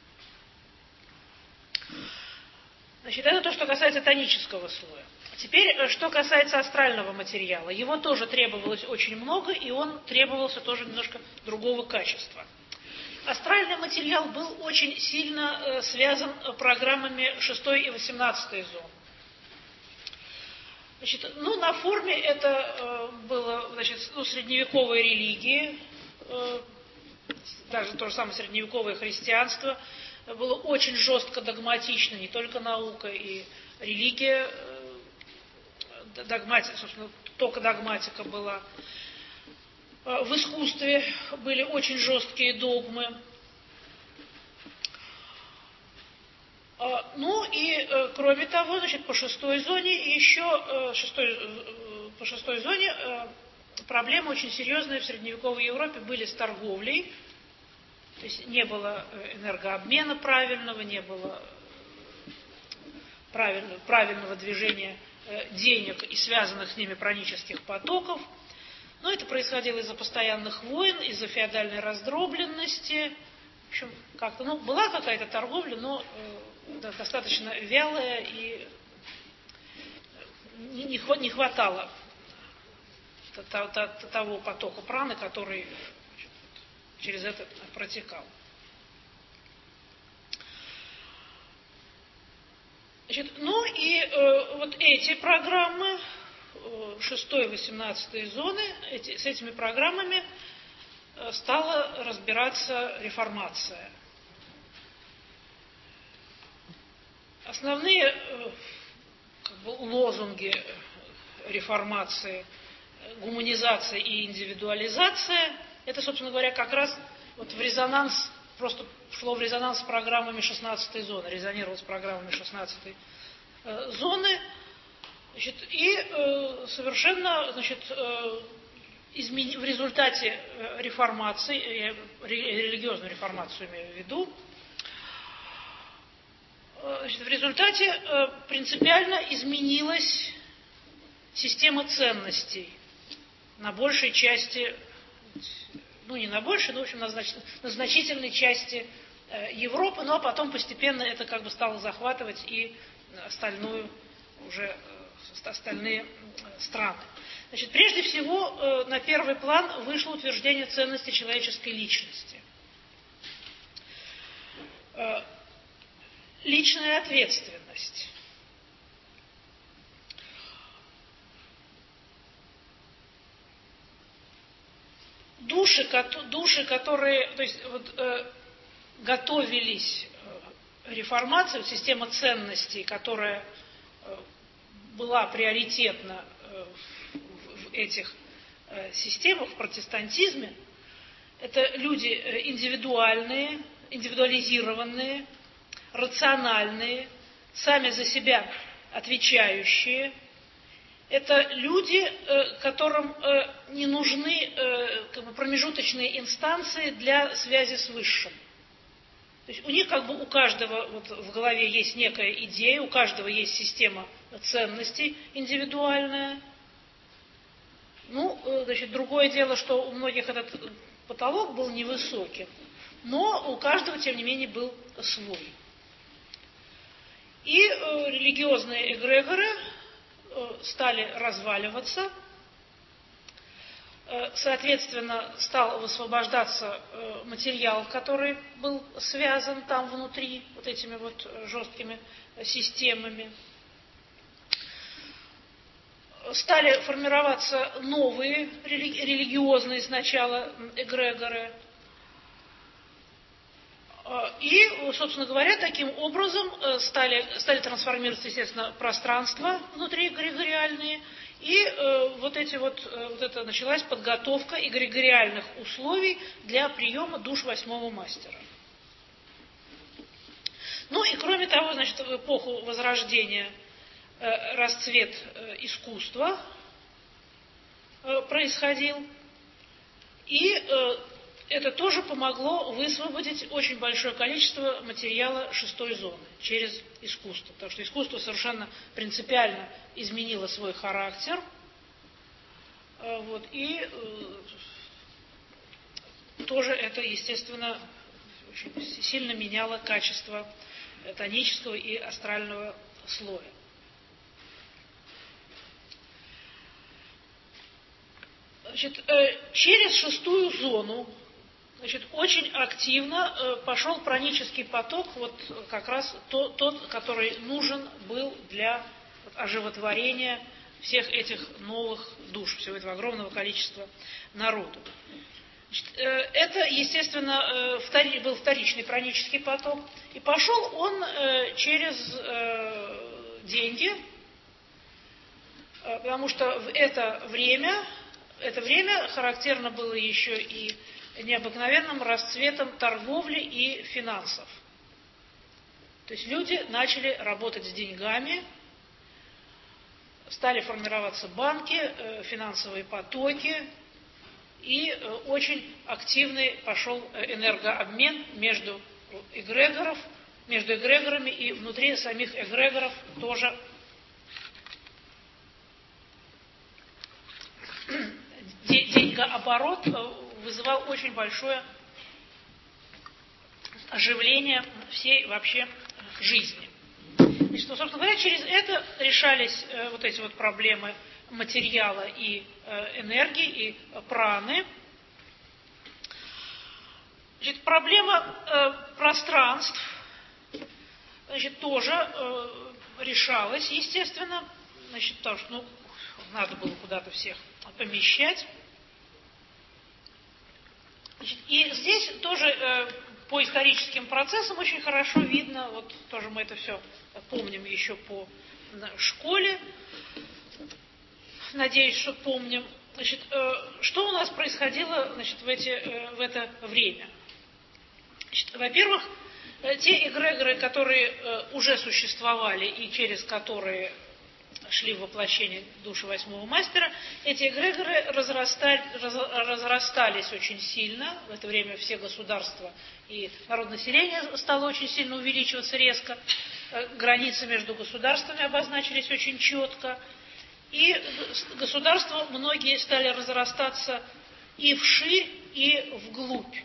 Значит, это то, что касается тонического слоя. Теперь, что касается астрального материала. Его тоже требовалось очень много, и он требовался тоже немножко другого качества. Астральный материал был очень сильно э, связан программами шестой и восемнадцатой зон. Значит, ну, на форме это э, было, значит, ну, средневековые религии, э, даже то же самое средневековое христианство, было очень жестко догматично, не только наука и религия, э, догматика, собственно, только догматика была. В искусстве были очень жесткие догмы. Ну и, кроме того, значит, по шестой зоне еще, шестой, по шестой зоне проблемы очень серьезные в средневековой Европе были с торговлей. То есть не было энергообмена правильного, не было правильного, правильного движения денег и связанных с ними пранических потоков. Но это происходило из-за постоянных войн, из-за феодальной раздробленности. В общем, как-то, ну, была какая-то торговля, но э, достаточно вялая и не, не, не хватало того потока праны, который через это протекал. Значит, ну и э, вот эти программы, э, шестой и восемнадцатой зоны, эти, с этими программами э, стала разбираться реформация. Основные э, как бы, лозунги реформации, гуманизация и индивидуализация, это, собственно говоря, как раз вот в резонанс, просто шло в резонанс с программами шестнадцатой зоны, резонировало с программами шестнадцатой э, зоны, значит, и э, совершенно, значит, э, измени, в результате реформации, я религиозную реформацию имею в виду, э, значит, в результате э, принципиально изменилась система ценностей на большей части, ну не на большей, но в общем на, знач, на значительной части э, Европы, но потом постепенно это как бы стало захватывать и остальную уже э, остальные э, страны. Значит, прежде всего э, на первый план вышло утверждение ценности человеческой личности. Э, личная ответственность. Души, души, которые, то есть, вот, э, готовились э, реформации, вот, система ценностей, которая э, была приоритетна э, в, в этих э, системах, в протестантизме, это люди э, индивидуальные, индивидуализированные, рациональные, сами за себя отвечающие. Это люди, которым не нужны как бы, промежуточные инстанции для связи с Высшим. То есть у них как бы у каждого вот, в голове есть некая идея, у каждого есть система ценностей индивидуальная. Ну, значит, другое дело, что у многих этот потолок был невысоким, но у каждого, тем не менее, был свой. И э, религиозные эгрегоры стали разваливаться, соответственно, стал высвобождаться материал, который был связан там внутри вот этими вот жесткими системами. Стали формироваться новые религиозные сначала эгрегоры. И, собственно говоря, таким образом стали, стали трансформироваться, естественно, пространства внутри эгрегориальные, и э, вот эти вот, э, вот это началась подготовка эгрегориальных условий для приема душ восьмого мастера. Ну и кроме того, значит, в эпоху Возрождения э, расцвет э, искусства э, происходил, и э, это тоже помогло высвободить очень большое количество материала шестой зоны через искусство. Потому что искусство совершенно принципиально изменило свой характер. Вот, и э, тоже это, естественно, очень сильно меняло качество тонического и астрального слоя. Значит, э, через шестую зону, значит, очень активно э, пошел пранический поток, вот как раз то, тот, который нужен был для вот, оживотворения всех этих новых душ, всего этого огромного количества народу. Значит, э, это, естественно, э, втори, был вторичный пранический поток, и пошел он э, через э, деньги, э, потому что в это время, это время характерно было еще и необыкновенным расцветом торговли и финансов. То есть люди начали работать с деньгами, стали формироваться банки, финансовые потоки, и очень активный пошел энергообмен между эгрегоров, между эгрегорами и внутри самих эгрегоров тоже деньгооборот вызывал очень большое оживления всей вообще жизни. Значит, ну, собственно говоря, через это решались э, вот эти вот проблемы материала и э, энергии, и э, праны. Значит, проблема э, пространств, значит, тоже э, решалась, естественно, значит, потому что, ну, надо было куда-то всех помещать. Значит, и здесь тоже э, по историческим процессам очень хорошо видно, вот тоже мы это все помним еще по школе, надеюсь, что помним. Значит, э, что у нас происходило, значит, в, эти, э, в это время? Значит, во-первых, э, те эгрегоры, которые э, уже существовали и через которые шли в воплощение души восьмого мастера, эти эгрегоры разрастали, раз, разрастались очень сильно. В это время все государства и народное население стало очень сильно увеличиваться резко. Границы между государствами обозначились очень четко. И государства многие стали разрастаться и вширь, и вглубь.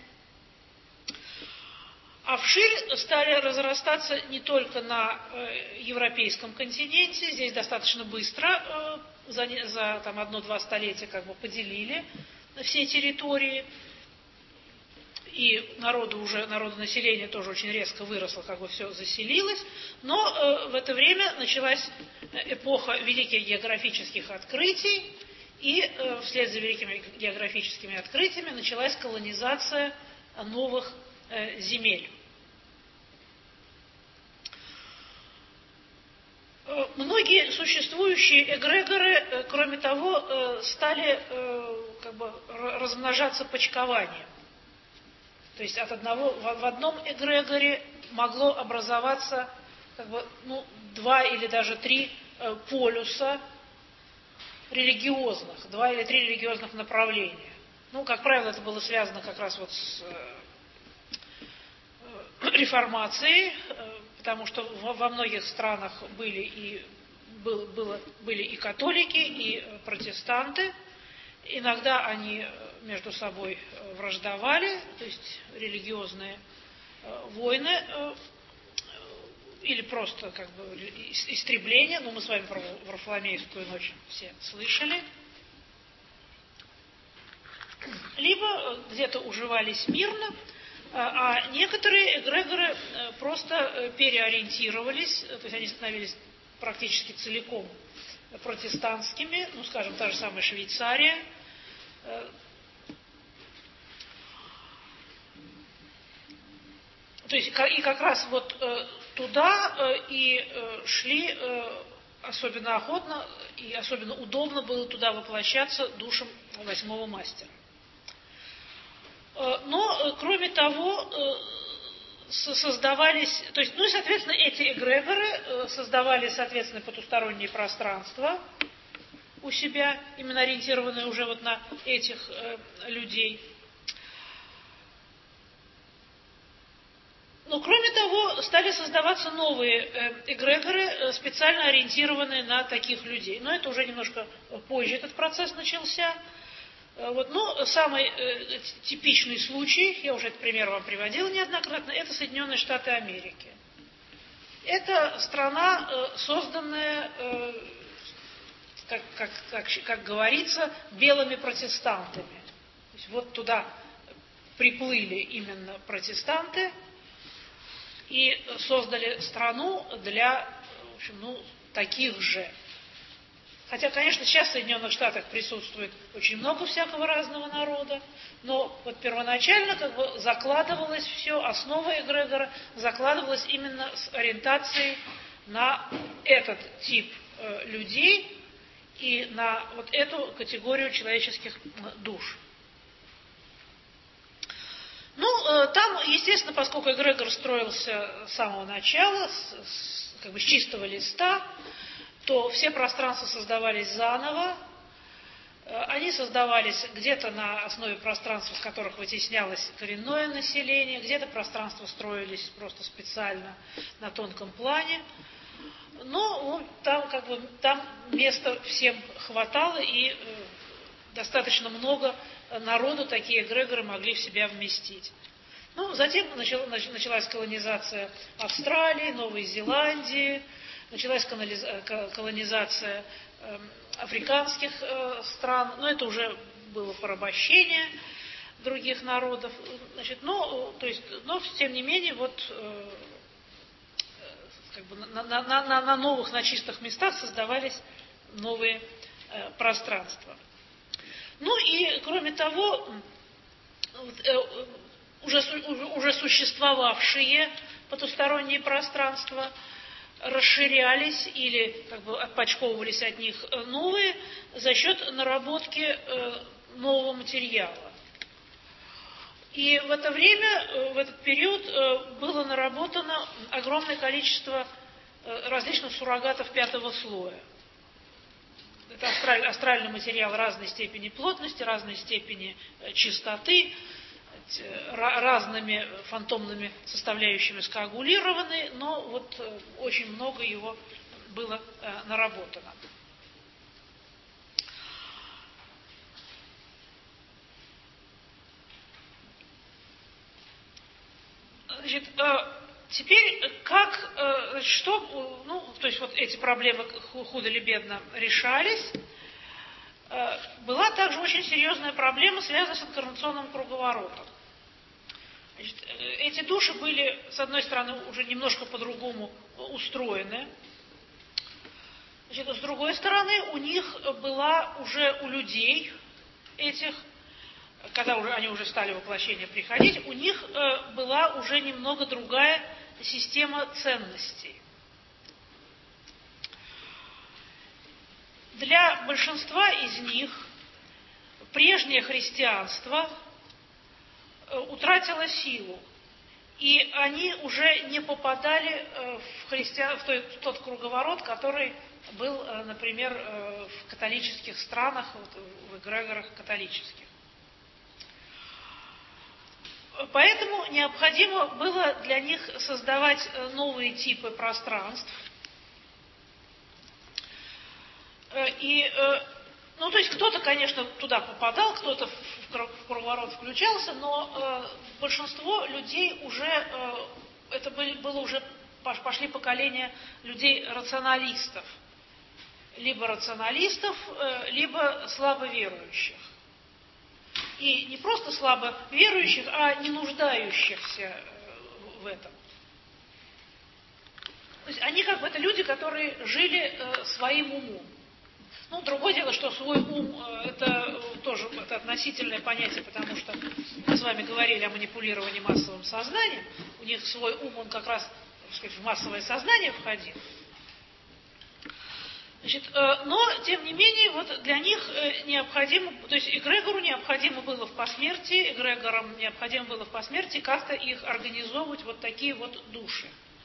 А вширь стали разрастаться не только на э, европейском континенте, здесь достаточно быстро, э, за, за там, одно-два столетия как бы поделили все территории, и народу уже, народонаселение тоже очень резко выросло, как бы все заселилось, но э, в это время началась эпоха великих географических открытий, и э, вслед за великими географическими открытиями началась колонизация новых э, земель. Многие существующие эгрегоры, кроме того, стали как бы размножаться почкованием. То есть от одного, в одном эгрегоре могло образоваться как бы, ну, два или даже три полюса религиозных, два или три религиозных направления. Ну, как правило, это было связано как раз вот с реформацией, потому что во многих странах были и, был, было, были и католики, и протестанты. Иногда они между собой враждовали, то есть религиозные войны, или просто как бы истребление. Ну, мы с вами про Варфоломеевскую ночь все слышали. Либо где-то уживались мирно, а некоторые эгрегоры просто переориентировались, то есть они становились практически целиком протестантскими, ну, скажем, та же самая Швейцария. То есть и как раз вот туда и шли особенно охотно и особенно удобно было туда воплощаться душам восьмого мастера. Но, кроме того, создавались, то есть, ну и, соответственно, эти эгрегоры создавали, соответственно, потусторонние пространства у себя, именно ориентированные уже вот на этих э, людей. Но, кроме того, стали создаваться новые э, эгрегоры, специально ориентированные на таких людей. Но это уже немножко позже этот процесс начался. Вот, ну, самый э, типичный случай, я уже этот пример вам приводила неоднократно, это Соединенные Штаты Америки. Это страна, э, созданная, э, как, как, как, как говорится, белыми протестантами. То есть вот туда приплыли именно протестанты и создали страну для, в общем, ну, таких же. Хотя, конечно, сейчас в Соединенных Штатах присутствует очень много всякого разного народа, но вот первоначально как бы закладывалось все, основа эгрегора закладывалась именно с ориентацией на этот тип э, людей и на вот эту категорию человеческих душ. Ну, э, там, естественно, поскольку эгрегор строился с самого начала, с, с, как бы с чистого листа, то все пространства создавались заново. Они создавались где-то на основе пространств, из которых вытеснялось коренное население, где-то пространства строились просто специально на тонком плане. Но ну, там, как бы, там места всем хватало, и э, достаточно много народу такие эгрегоры могли в себя вместить. Ну, затем начала, началась колонизация Австралии, Новой Зеландии, началась колонизация э, африканских э, стран, но это уже было порабощение других народов. Значит, но, то есть, но, тем не менее, вот, э, как бы на, на, на, на новых, на чистых местах создавались новые э, пространства. Ну и, кроме того, э, уже, уже, уже существовавшие потусторонние пространства расширялись или как бы отпочковывались от них новые за счет наработки э, нового материала. И в это время, в этот период было наработано огромное количество различных суррогатов пятого слоя. Это астраль, астральный материал разной степени плотности, разной степени чистоты, разными фантомными составляющими скоагулированы, но вот очень много его было наработано. Значит, теперь как, что, ну, то есть вот эти проблемы худо или бедно решались. Была также очень серьезная проблема, связанная с инкарнационным круговоротом. Значит, эти души были, с одной стороны, уже немножко по-другому устроены. Значит, с другой стороны, у них была уже у людей этих, когда уже, они уже стали воплощение приходить, у них э, была уже немного другая система ценностей. Для большинства из них прежнее христианство э, утратило силу, и они уже не попадали э, в, христиан, в, той, в тот круговорот, который был, э, например, э, в католических странах, вот, в эгрегорах католических. Поэтому необходимо было для них создавать новые типы пространств. И, ну, то есть кто-то, конечно, туда попадал, кто-то в круговорот включался, но большинство людей уже, это было уже, пошли поколения людей-рационалистов. Либо рационалистов, либо слабоверующих. И не просто слабо верующих, а не нуждающихся в этом. То есть они как бы это люди, которые жили э, своим умом. Ну, другое дело, что свой ум э, это тоже это относительное понятие, потому что мы с вами говорили о манипулировании массовым сознанием. У них свой ум, он как раз, так сказать, в массовое сознание входил. Значит, но, тем не менее, вот для них необходимо, то есть эгрегору необходимо было в посмертии, эгрегорам необходимо было в посмертии как-то их организовывать вот такие вот души.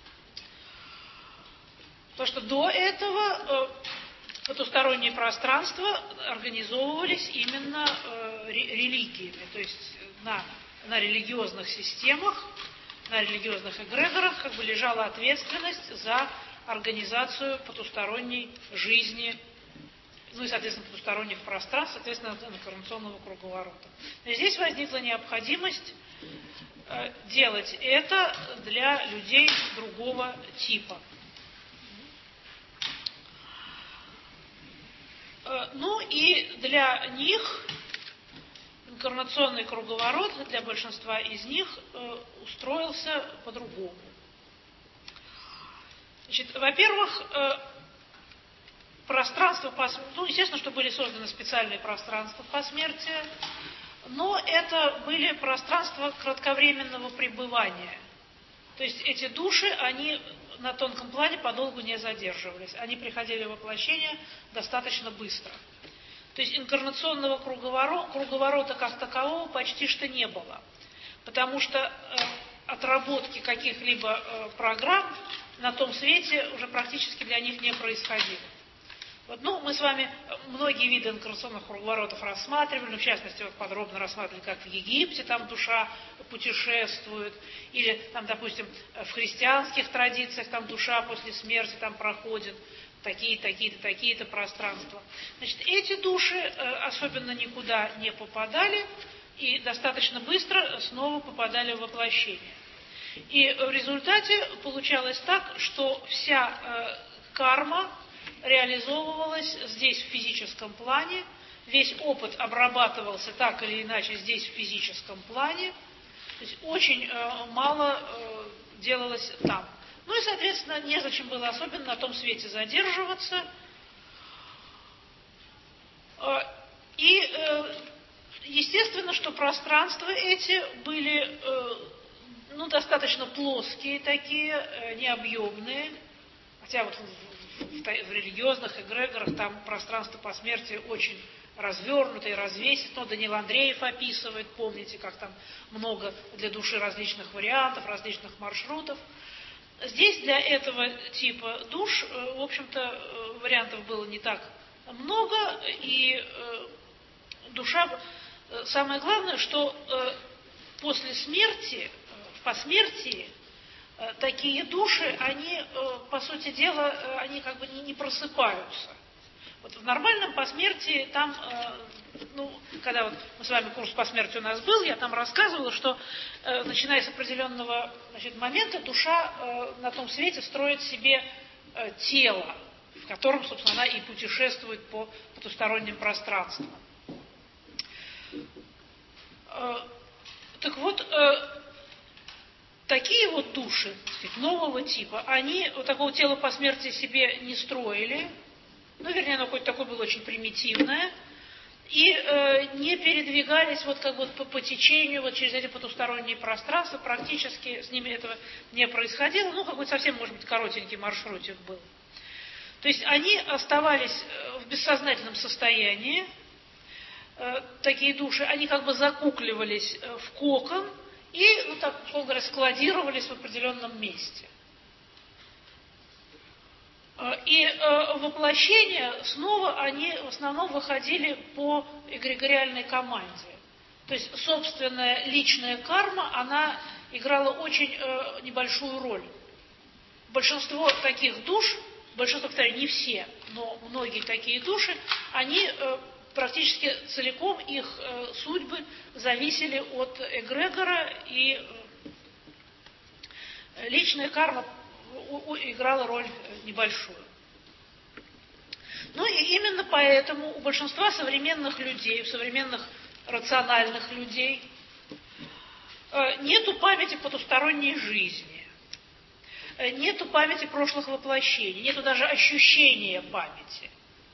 Потому что до этого потусторонние пространства организовывались именно религиями, то есть на, на религиозных системах, на религиозных эгрегорах как бы лежала ответственность за организацию потусторонней жизни, ну и, соответственно, потусторонних пространств, соответственно, инкарнационного круговорота. И здесь возникла необходимость э, делать это для людей другого типа. Э, ну и для них инкарнационный круговорот, для большинства из них, э, устроился по-другому. Значит, во-первых, пространство, ну, естественно, что были созданы специальные пространства посмертия, но это были пространства кратковременного пребывания. То есть эти души, они на тонком плане подолгу не задерживались. Они приходили в воплощение достаточно быстро. То есть инкарнационного круговорота, круговорота как такового почти что не было. Потому что э, отработки каких-либо э, программ на том свете уже практически для них не происходило. Вот, ну, мы с вами многие виды инкарнационных круговоротов рассматривали, ну, в частности, вот подробно рассматривали, как в Египте там душа путешествует, или там, допустим, в христианских традициях там душа после смерти там проходит такие, такие-то, такие-то пространства. Значит, эти души э, особенно никуда не попадали, и достаточно быстро снова попадали в воплощение. И в результате получалось так, что вся э, карма реализовывалась здесь в физическом плане, весь опыт обрабатывался так или иначе здесь в физическом плане, то есть очень э, мало э, делалось там. Ну и, соответственно, незачем было особенно на том свете задерживаться. Э, и, э, естественно, что пространства эти были э, ну, достаточно плоские такие, э, необъемные, хотя вот в, в, в, в религиозных эгрегорах там пространство посмертия очень развернуто и развесисто. Даниил Андреев описывает, помните, как там много для души различных вариантов, различных маршрутов. Здесь для этого типа душ, в общем-то, вариантов было не так много, и душа, самое главное, что после смерти, в посмертии, такие души, они, по сути дела, они как бы не просыпаются. Вот в нормальном посмертии там, ну, когда вот мы с вами курс посмертия у нас был, я там рассказывала, что начиная с определенного, значит, момента душа на том свете строит себе тело, в котором, собственно, она и путешествует по потусторонним пространствам. Так вот, такие вот души, так сказать, нового типа, они вот такого тела посмертия себе не строили, ну, вернее, оно какое-то такое было очень примитивное, и э, не передвигались вот как бы по, по течению, вот через эти потусторонние пространства, практически с ними этого не происходило, ну, какой-то совсем, может быть, коротенький маршрутик был. То есть они оставались в бессознательном состоянии, э, такие души, они как бы закукливались в кокон и, ну, так, условно говоря, складировались в определенном месте. И э, воплощения снова они в основном выходили по эгрегориальной команде. То есть собственная личная карма, она играла очень э, небольшую роль. Большинство таких душ, большинство, повторяю, не все, но многие такие души, они э, практически целиком, их э, судьбы зависели от эгрегора, и э, личная карма играла роль небольшую. Ну и именно поэтому у большинства современных людей, у современных рациональных людей нету памяти потусторонней жизни, нету памяти прошлых воплощений, нету даже ощущения памяти,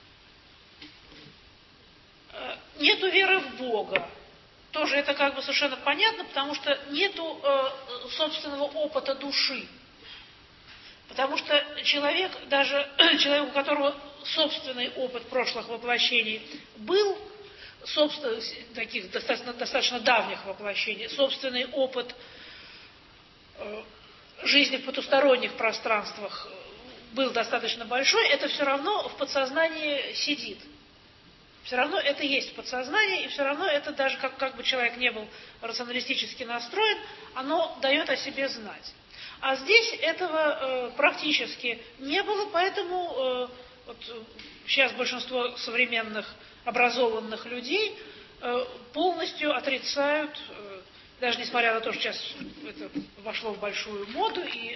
нету веры в Бога. Тоже это как бы совершенно понятно, потому что нету собственного опыта души. Потому что человек, даже человек, у которого собственный опыт прошлых воплощений был, собственно, таких достаточно, достаточно давних воплощений, собственный опыт э, жизни в потусторонних пространствах был достаточно большой, это все равно в подсознании сидит. Все равно это есть в подсознании, и все равно это даже, как, как бы человек не был рационалистически настроен, оно дает о себе знать. А здесь этого э, практически не было, поэтому э, вот, сейчас большинство современных образованных людей э, полностью отрицают, э, даже несмотря на то, что сейчас это вошло в большую моду и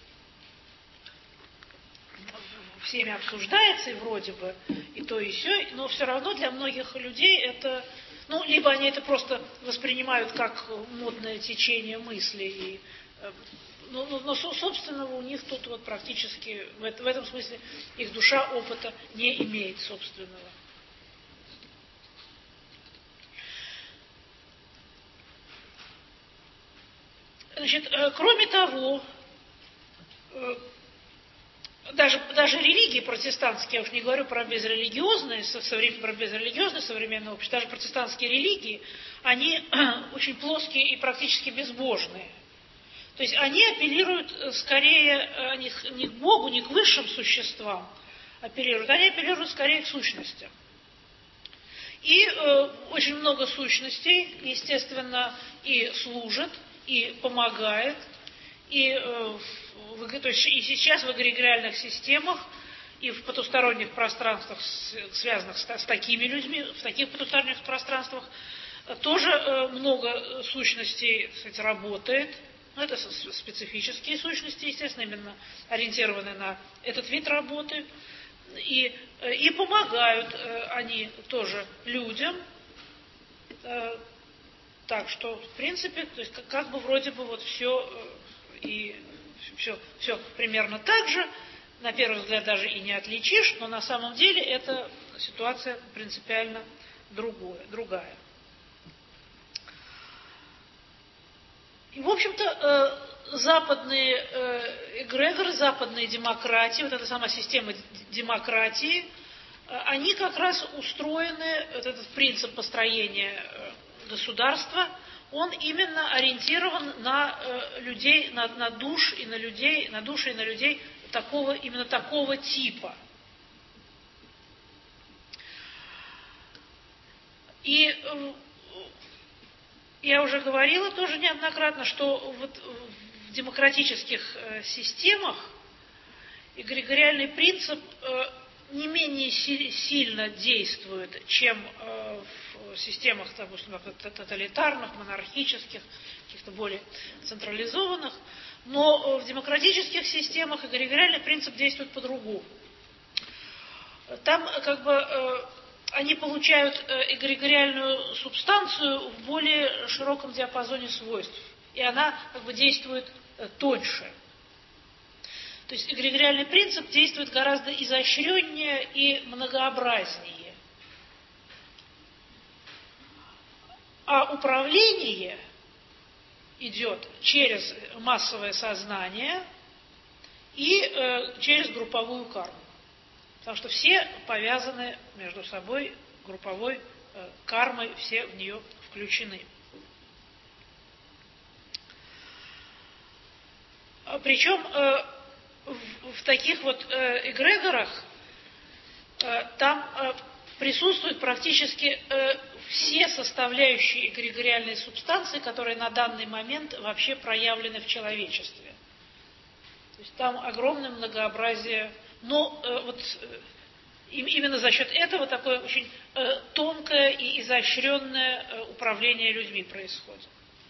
всеми обсуждается, и вроде бы и то, и сё, но все равно для многих людей это, ну, либо они это просто воспринимают как модное течение мысли, и э, Но, но, но собственного у них тут вот практически, в, это, в этом смысле, их душа опыта не имеет собственного. Значит, э, кроме того, э, даже, даже религии протестантские, я уж не говорю про безрелигиозные, современ, про безрелигиозное современное общество, даже протестантские религии, они очень плоские и практически безбожные. То есть они апеллируют скорее не, не к Богу, не к высшим существам апеллируют, они апеллируют скорее к сущностям. И э, очень много сущностей, естественно, и служит, и помогает, и, э, в, то есть, и сейчас в эгрегориальных системах, и в потусторонних пространствах, связанных с, с такими людьми, в таких потусторонних пространствах, тоже много сущностей, так сказать, работает. Но это специфические сущности, естественно, именно ориентированные на этот вид работы. И, и помогают они тоже людям. Так что, в принципе, то есть, как бы вроде бы вот все и все, все примерно так же. На первый взгляд даже и не отличишь, но на самом деле эта ситуация принципиально другое, другая. И, в общем-то, западные эгрегоры, западные демократии, вот эта сама система демократии, они как раз устроены, вот этот принцип построения государства, он именно ориентирован на людей, на, на душ и на людей, на души и на людей такого, именно такого типа. И я уже говорила тоже неоднократно, что вот в демократических системах эгрегориальный принцип не менее сильно действует, чем в системах, допустим, тоталитарных, монархических, каких-то более централизованных. Но в демократических системах эгрегориальный принцип действует по-другому. Там как бы они получают эгрегориальную субстанцию в более широком диапазоне свойств. И она как бы действует тоньше. То есть эгрегориальный принцип действует гораздо изощреннее и многообразнее. А управление идет через массовое сознание и э, через групповую карму. Потому что все повязаны между собой групповой э, кармой, все в нее включены. Причем э, в, в таких вот э, эгрегорах э, там э, присутствуют практически э, все составляющие эгрегориальной субстанции, которые на данный момент вообще проявлены в человечестве. То есть там огромное многообразие, но э, вот э, именно за счет этого такое очень э, тонкое и изощренное э, управление людьми происходит.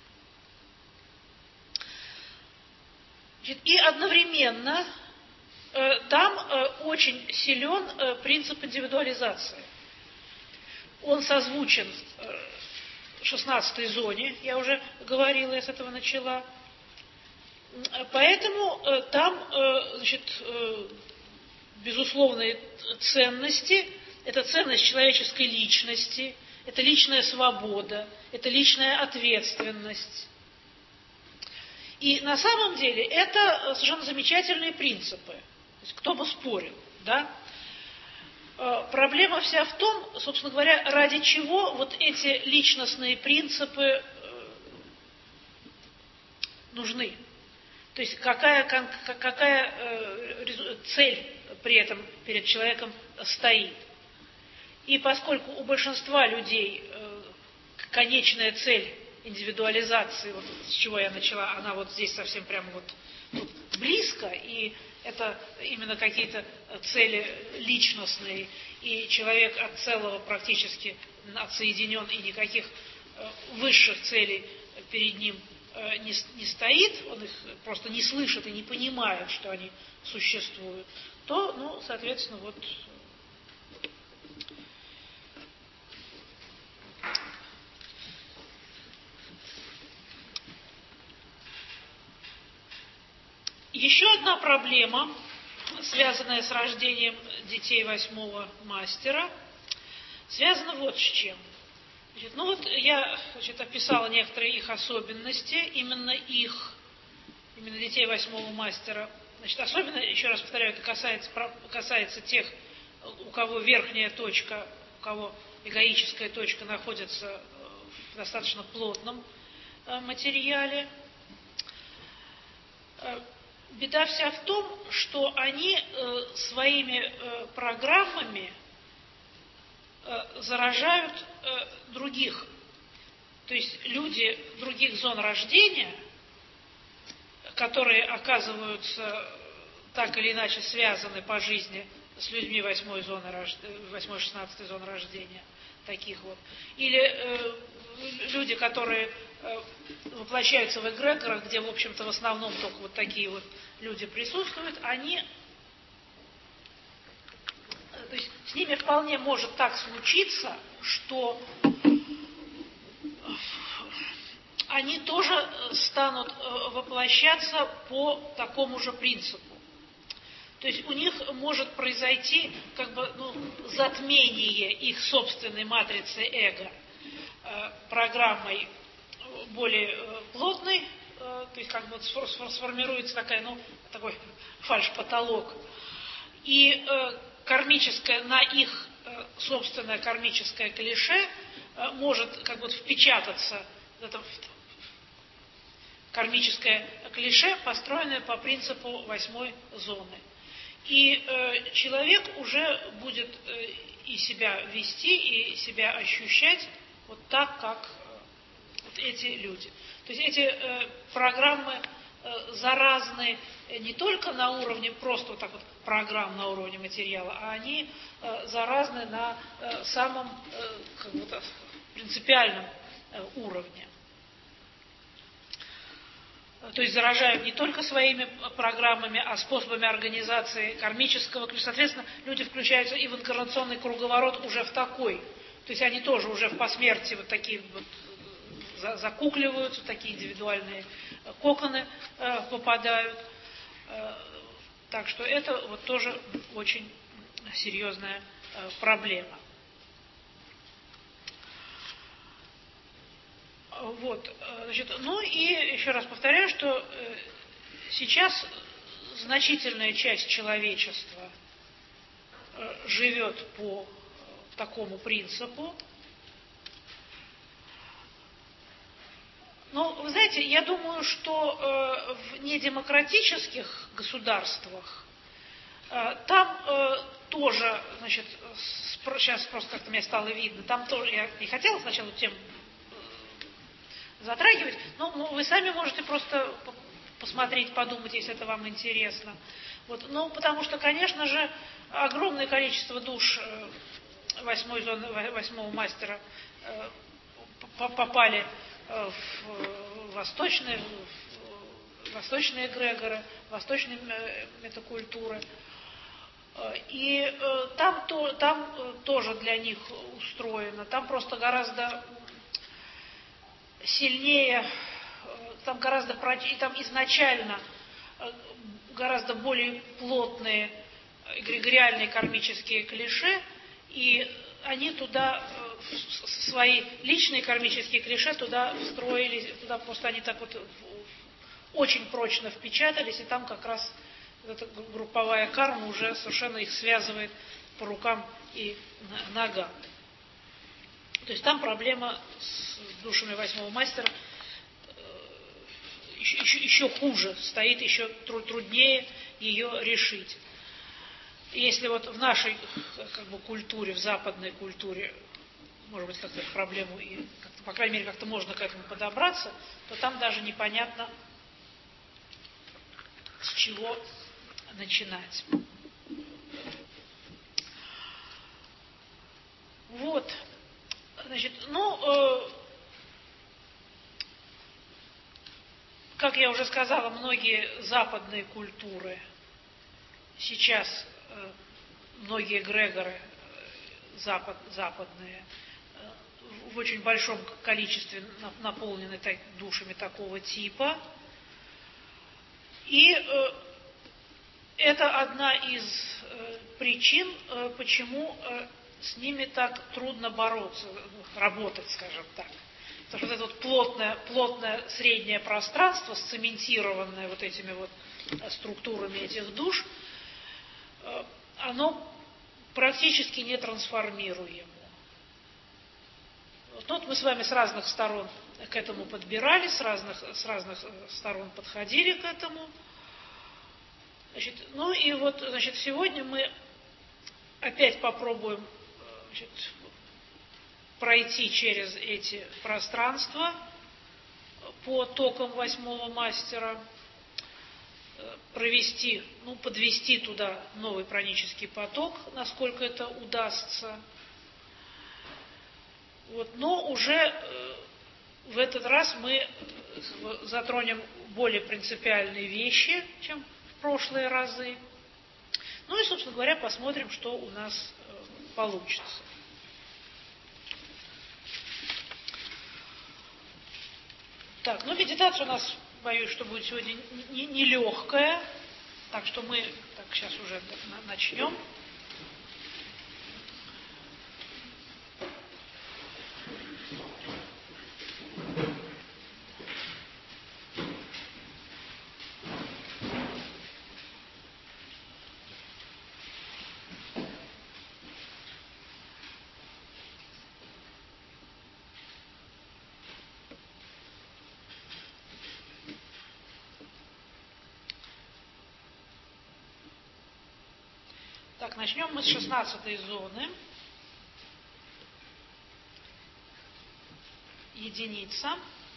Значит, и одновременно э, там э, очень силен э, принцип индивидуализации. Он созвучен в шестнадцатой зоне, я уже говорила, я с этого начала. Поэтому э, там, э, значит, э, безусловные ценности, это ценность человеческой личности, это личная свобода, это личная ответственность. И на самом деле это совершенно замечательные принципы. То есть, кто бы спорил, да? Проблема вся в том, собственно говоря, ради чего вот эти личностные принципы нужны. То есть какая, какая цель при этом перед человеком стоит. И поскольку у большинства людей конечная цель индивидуализации, вот с чего я начала, она вот здесь совсем прямо вот тут близко, и это именно какие-то цели личностные, и человек от целого практически отсоединен, и никаких высших целей перед ним не, не стоит, он их просто не слышит и не понимает, что они существуют, то, ну, соответственно, вот еще одна проблема, связанная с рождением детей восьмого мастера, связана вот с чем. Значит, ну вот я, значит, описала некоторые их особенности, именно их, именно детей восьмого мастера. Значит, особенно, еще раз повторяю, это касается, касается тех, у кого верхняя точка, у кого эгоическая точка находится в достаточно плотном материале. Беда вся в том, что они э, своими э, программами э, заражают э, других. То есть люди других зон рождения, которые оказываются так или иначе связаны по жизни с людьми восьмой зоны, восьмой-шестнадцатой зоны рождения, таких вот. Или э, люди, которые э, воплощаются в эгрегорах, где, в общем-то, в основном только вот такие вот люди присутствуют, они, то есть с ними вполне может так случиться, что они тоже станут воплощаться по такому же принципу. То есть у них может произойти как бы, ну, затмение их собственной матрицы эго э, программой более э, плотной, э, то есть как бы сформируется такая, ну, такой фальш-потолок. И э, кармическое, на их э, собственное кармическое клише э, может как бы впечататься это кармическое клише, построенное по принципу восьмой зоны. И э, человек уже будет э, и себя вести, и себя ощущать вот так, как э, вот эти люди. То есть эти э, программы э, заразны не только на уровне, просто вот так вот программ на уровне материала, а они э, заразны на э, самом э, как бы, принципиальном э, уровне. То есть заражают не только своими программами, а способами организации кармического клиша. Соответственно, люди включаются и в инкарнационный круговорот уже в такой. То есть они тоже уже в посмертии вот такие вот закукливаются, такие индивидуальные коконы э, попадают. Э, так что это вот тоже очень серьезная э, проблема. Вот, значит, ну и еще раз повторяю, что э, сейчас значительная часть человечества э, живет по э, такому принципу. Ну, вы знаете, я думаю, что э, в недемократических государствах э, там э, тоже, значит, с, сейчас просто как-то мне стало видно, там тоже, я не хотела сначала эту тему затрагивать, но вы сами можете просто посмотреть, подумать, если это вам интересно. Вот. Ну, потому что, конечно же, огромное количество душ восьмой зоны, восьмого мастера попали в восточные, в восточные эгрегоры, восточные метакультуры. И там, то, там тоже для них устроено, там просто гораздо сильнее, там гораздо, и там изначально гораздо более плотные эгрегориальные кармические клише, и они туда, свои личные кармические клише туда встроились, туда просто они так вот очень прочно впечатались, и там как раз эта групповая карма уже совершенно их связывает по рукам и ногам. То есть там проблема с душами восьмого мастера еще, еще, еще хуже, стоит еще труднее ее решить. Если вот в нашей как бы, культуре, в западной культуре, может быть, как-то проблему, и, как-то, по крайней мере, как-то можно к этому подобраться, то там даже непонятно, с чего начинать. Вот. Значит, ну, э, как я уже сказала, многие западные культуры сейчас, э, многие эгрегоры э, запад, западные э, в очень большом количестве наполнены так, душами такого типа. И э, это одна из э, причин, э, почему э, с ними так трудно бороться, работать, скажем так. Потому что вот это вот плотное, плотное среднее пространство, сцементированное вот этими вот структурами этих душ, оно практически не трансформируемо. Вот, вот мы с вами с разных сторон к этому подбирали, с разных, с разных сторон подходили к этому. Значит, ну и вот, значит, сегодня мы опять попробуем, значит, пройти через эти пространства по токам восьмого мастера, провести, ну, подвести туда новый пранический поток, насколько это удастся. Вот, но уже э, в этот раз мы затронем более принципиальные вещи, чем в прошлые разы. Ну и, собственно говоря, посмотрим, что у нас э, получится. Так, ну медитация у нас, боюсь, что будет сегодня нелегкая, не, не так что мы так, сейчас уже начнем. Так, начнем мы с шестнадцатой зоны. Единица.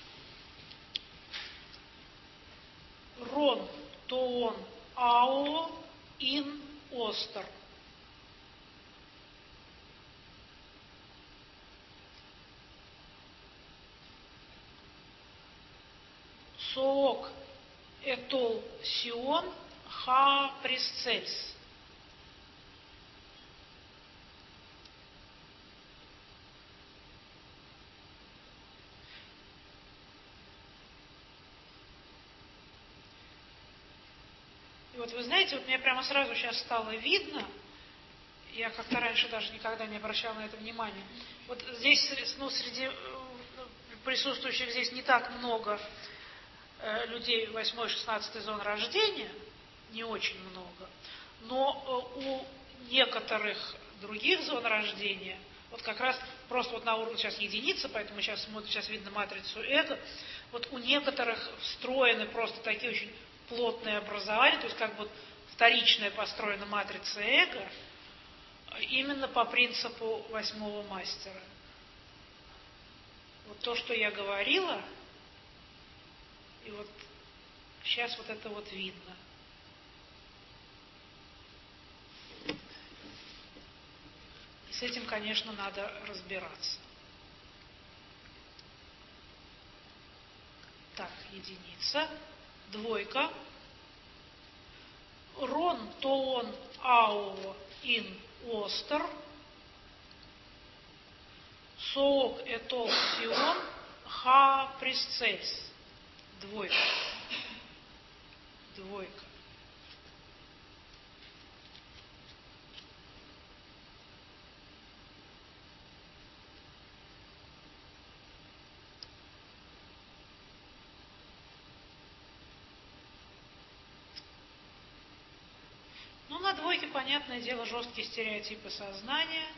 Рон, тоон, ао, ин, остер. Соок, этол, сион, ха, присцельс. И вот вы знаете, вот мне прямо сразу сейчас стало видно, я как-то раньше даже никогда не обращала на это внимания. Вот здесь, ну, среди присутствующих здесь не так много э, людей восьмой-шестнадцатой зон рождения, не очень много, но э, у некоторых других зон рождения, вот как раз просто вот на уровне сейчас единица, поэтому сейчас смотрим, сейчас видно матрицу эго, вот у некоторых встроены просто такие очень плотные образования, то есть как бы вторичная построена матрица эго, именно по принципу восьмого мастера. Вот то, что я говорила, и вот сейчас вот это вот видно. И с этим, конечно, надо разбираться. Так, единица, двойка. Рон, тоон, ао, ин, остер. Соок, этол, сион, ха, присцельс. Двойка. Двойка. Ну, на двойке, понятное дело, жесткие стереотипы сознания.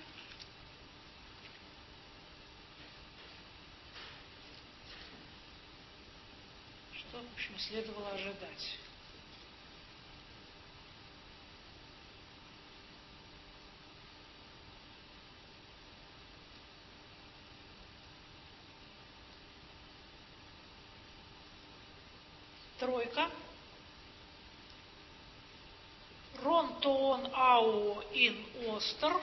Что, в общем, следовало ожидать. Тройка. Рон, тоон, ао, ин, остер.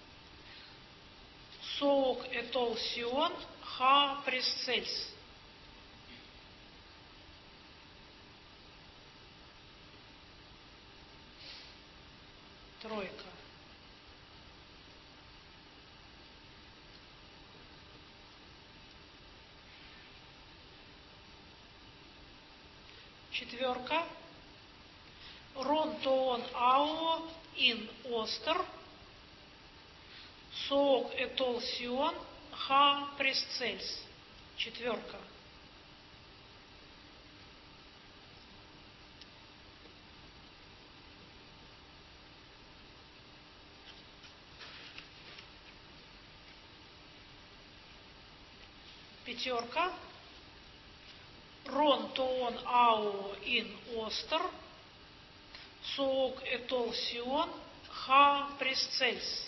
Соок, этол, сион, ха, присцельс. Тройка. Четверка. Рон, тоон, ао, ин, остер. Соок, этол, сион, ха, присцельс. Четверка. Пятерка. Рон, тоон, ао, ин, остер. Соок, этол, сион, ха, присцельс.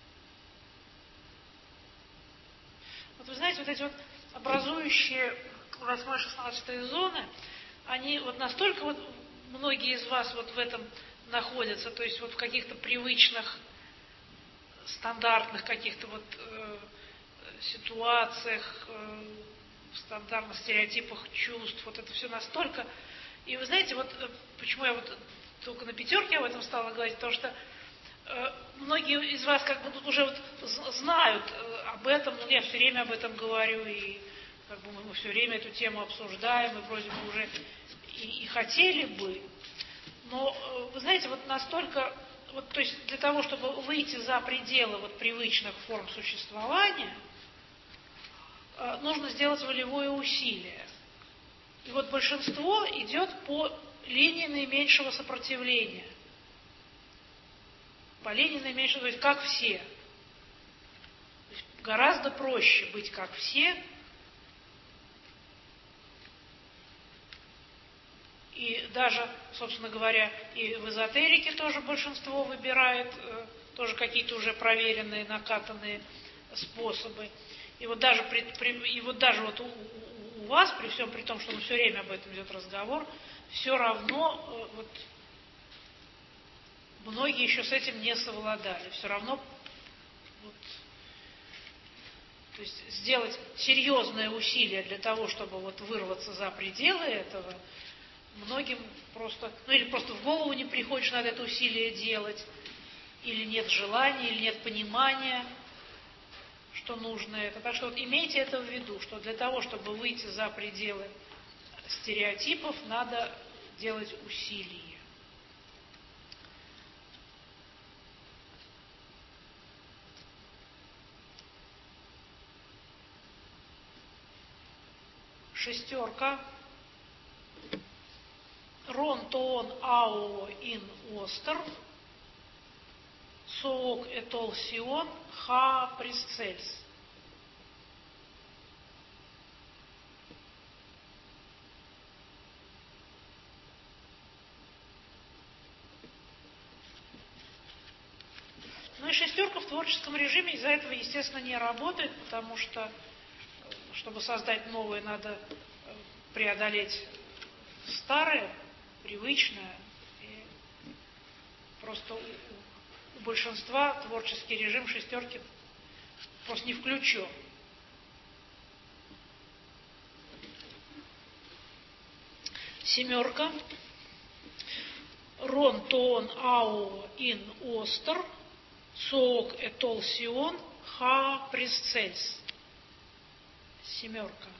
Вот вы знаете, вот эти вот образующие восьмой-шестнадцатой зоны, они вот настолько вот, многие из вас вот в этом находятся, то есть вот в каких-то привычных, стандартных каких-то вот э, ситуациях, э, в стандартных стереотипах чувств, вот это все настолько. И вы знаете, вот э, почему я вот только на пятерке об этом стала говорить, потому что э, многие из вас как бы тут уже вот знают э, об этом, я все время об этом говорю, и как бы мы все время эту тему обсуждаем, и вроде бы уже и, и хотели бы, но э, вы знаете, вот настолько, вот, то есть для того, чтобы выйти за пределы вот привычных форм существования, э, нужно сделать волевое усилие. И вот большинство идет по линии наименьшего сопротивления. По линии наименьшего, то есть как все. То есть гораздо проще быть как все. И даже, собственно говоря, и в эзотерике тоже большинство выбирает э, тоже какие-то уже проверенные, накатанные способы. И вот даже, при, при, и вот, даже вот у, у, у вас, при всем при том, что ну, все время об этом идет разговор, все равно э, вот, многие еще с этим не совладали. Все равно вот, то есть сделать серьезное усилие для того, чтобы вот вырваться за пределы этого, многим просто, ну или просто в голову не приходит, что надо это усилие делать, или нет желания, или нет понимания, что нужно это. Так что вот имейте это в виду, что для того, чтобы выйти за пределы стереотипов, надо делать усилия. Шестерка. Рон тоон ао ин остер, соок этол сион ха присцельс. Ну и шестерка в творческом режиме из-за этого, естественно, не работает, потому что, чтобы создать новое, надо преодолеть старое, привычное. И просто у, у большинства творческий режим шестерки просто не включен. Семерка. Рон тоон ао ин остер, соок этол сион ха присцельс. Семерка.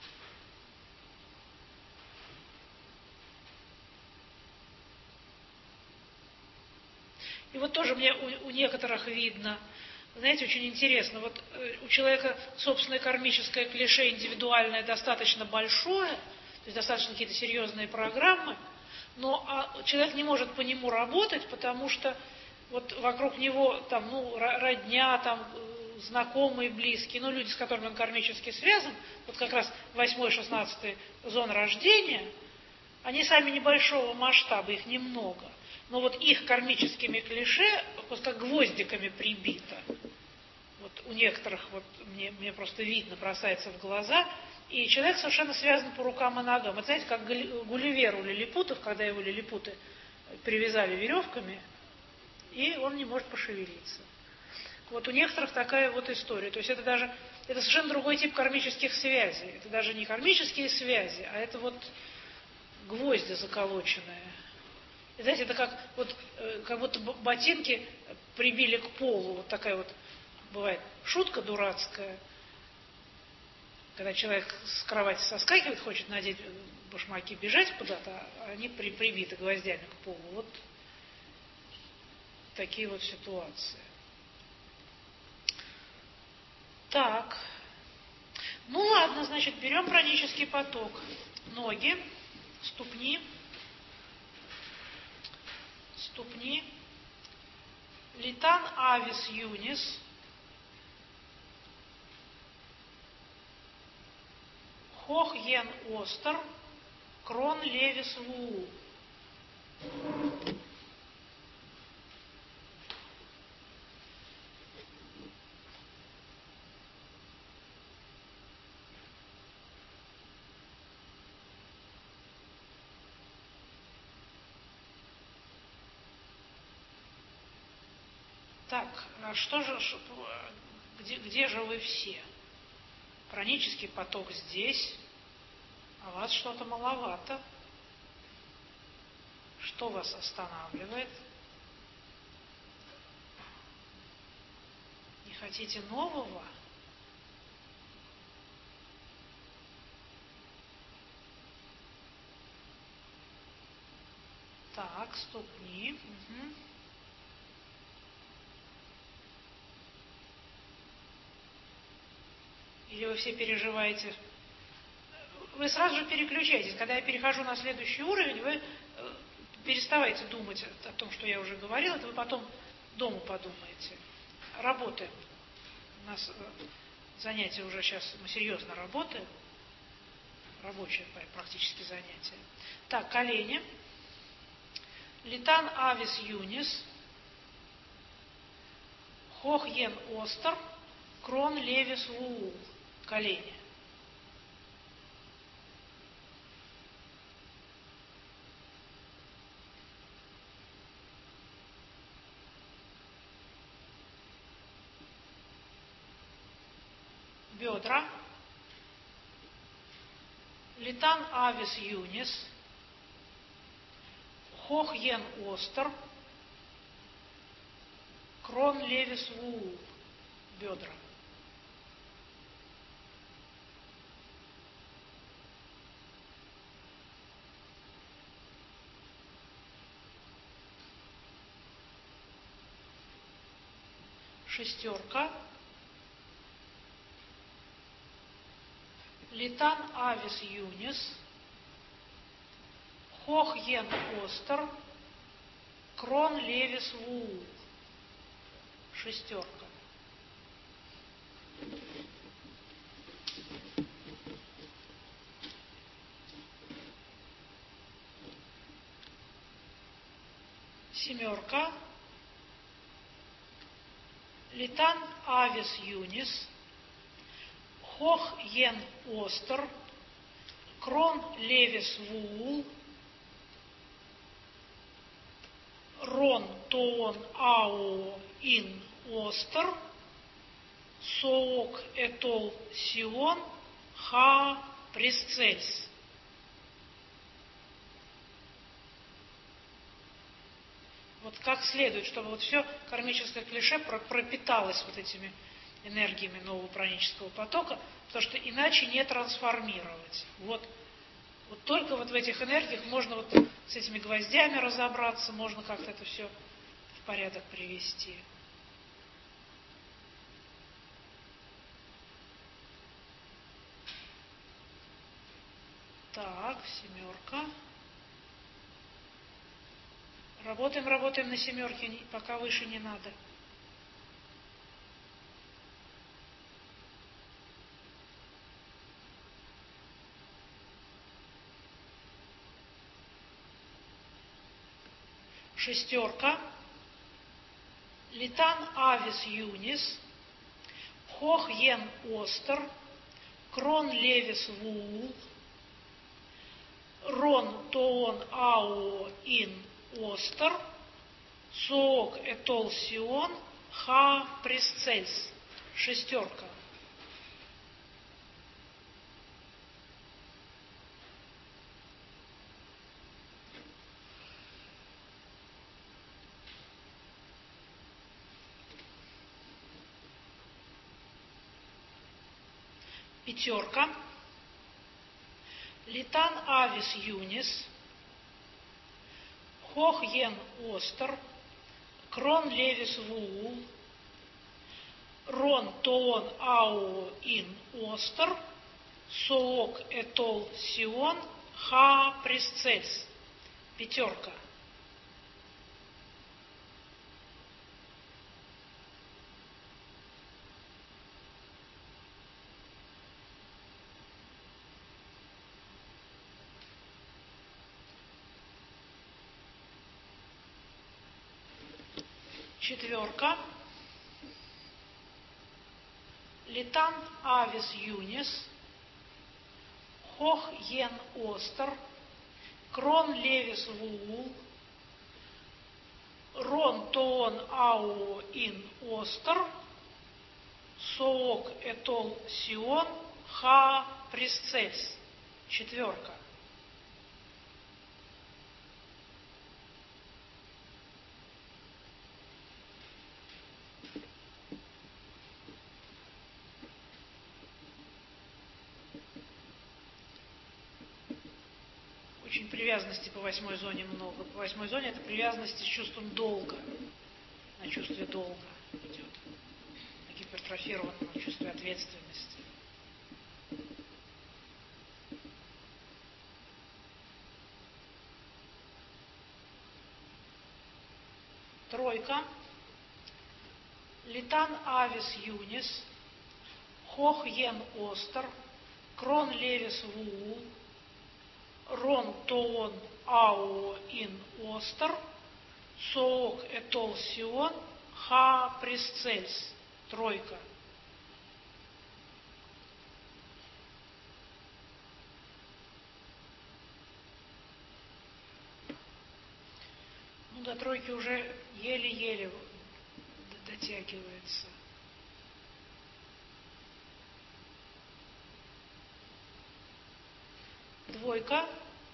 И вот тоже мне у, у некоторых видно, знаете, очень интересно, вот э, у человека собственное кармическое клише индивидуальное достаточно большое, то есть достаточно какие-то серьезные программы, но а, человек не может по нему работать, потому что вот вокруг него там, ну, родня, там, знакомые, близкие, ну, люди, с которыми он кармически связан, вот как раз восьмой-шестнадцатый зон рождения, они сами небольшого масштаба, их немного. Но вот их кармическими клише вот как гвоздиками прибито. Вот у некоторых, вот мне, мне просто видно, бросается в глаза, и человек совершенно связан по рукам и ногам. Это знаете, как Гулливер у лилипутов, когда его лилипуты привязали веревками, и он не может пошевелиться. Вот у некоторых такая вот история. То есть это даже, это совершенно другой тип кармических связей. Это даже не кармические связи, а это вот гвозди заколоченные. И знаете, это как, вот, как будто ботинки прибили к полу. Вот такая вот бывает шутка дурацкая, когда человек с кровати соскакивает, хочет надеть башмаки, бежать куда-то, а они при, прибиты гвоздями к полу. Вот такие вот ситуации. Так. Ну ладно, значит, берем пранический поток. Ноги, ступни, ступни, литан авис юнис, хох йен остер, крон левис вуу. Так, а что же, ш- где, где же вы все? Пранический поток здесь, а вас что-то маловато. Что вас останавливает? Не хотите нового? Так, ступни. Угу. Или вы все переживаете? Вы сразу же переключаетесь. Когда я перехожу на следующий уровень, вы э, переставайте думать о том, что я уже говорила, это вы потом дома подумаете. Работаем. У нас э, занятия уже сейчас, мы серьезно работаем. Рабочее практически занятие. Так, колени. Литан авис юнис. Хох йен остер. Крон левис вуул. Колени. Бедра. Литан авис юнис. Хох йен остер. Крон левис вуул. Бедра. Шестерка. Литан авис юнис. Хох йен остер. Крон левис вуул. Шестерка. Семерка. Литан авис юнис. Хох йен остер. Крон левис вуул. Рон тоон ао ин остер. Соок этол сион. Ха присцельс. Вот как следует, чтобы вот все кармическое клише пропиталось вот этими энергиями нового пранического потока, потому что иначе не трансформировать. Вот, вот только вот в этих энергиях можно вот с этими гвоздями разобраться, можно как-то это все в порядок привести. Так, семерка. Работаем, работаем на семерке, пока выше не надо. Шестерка. Литан авис юнис. Хох йен остер. Крон левис вуул. Рон тоон ао ин остер. Соок этол сион. Ха присцельс. Шестерка. Пятерка. Литан авис юнис. Хох йен остер. Крон левис вуул. Рон тоон ао ин остер. Соок этол сион. Ха присцельс. Пятерка. Четверка. Литан авис юнис. Хох йен остер. Крон левис вуул. Рон тоон ау ин остер, соок этол сион ха присцельс. Четверка. Очень привязанности по восьмой зоне много. По восьмой зоне это привязанности с чувством долга. На чувстве долга идет. На гипертрофированном чувстве ответственности. Тройка. Литан авис юнис, хох ен остер, крон левис вуул, рон тоон ау ин остер, соок этол сион ха присцельс. Тройка. Ну, до тройки уже еле-еле дотягивается. Двойка.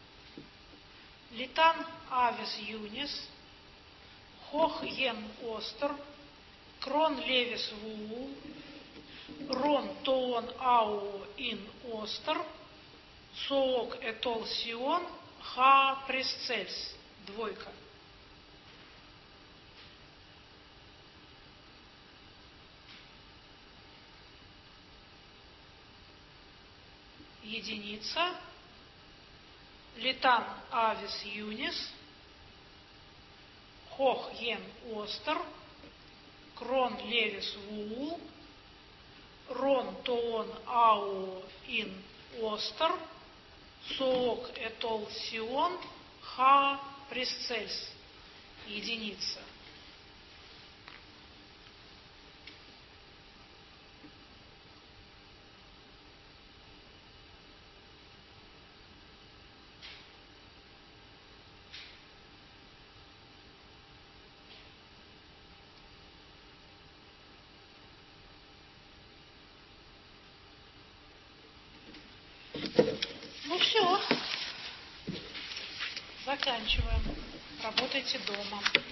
Литан авис юнис, хох ен остер, крон левис вуул, рон тоон ау ин остер, соок этол сион ха присцельс. Двойка. Единица. Литан авис юнис, хох ен остер, крон левис вуул, рон тоон ау ин остер, соок этол сион ха присцельс. Единица. Ну все, заканчиваем. Работайте дома.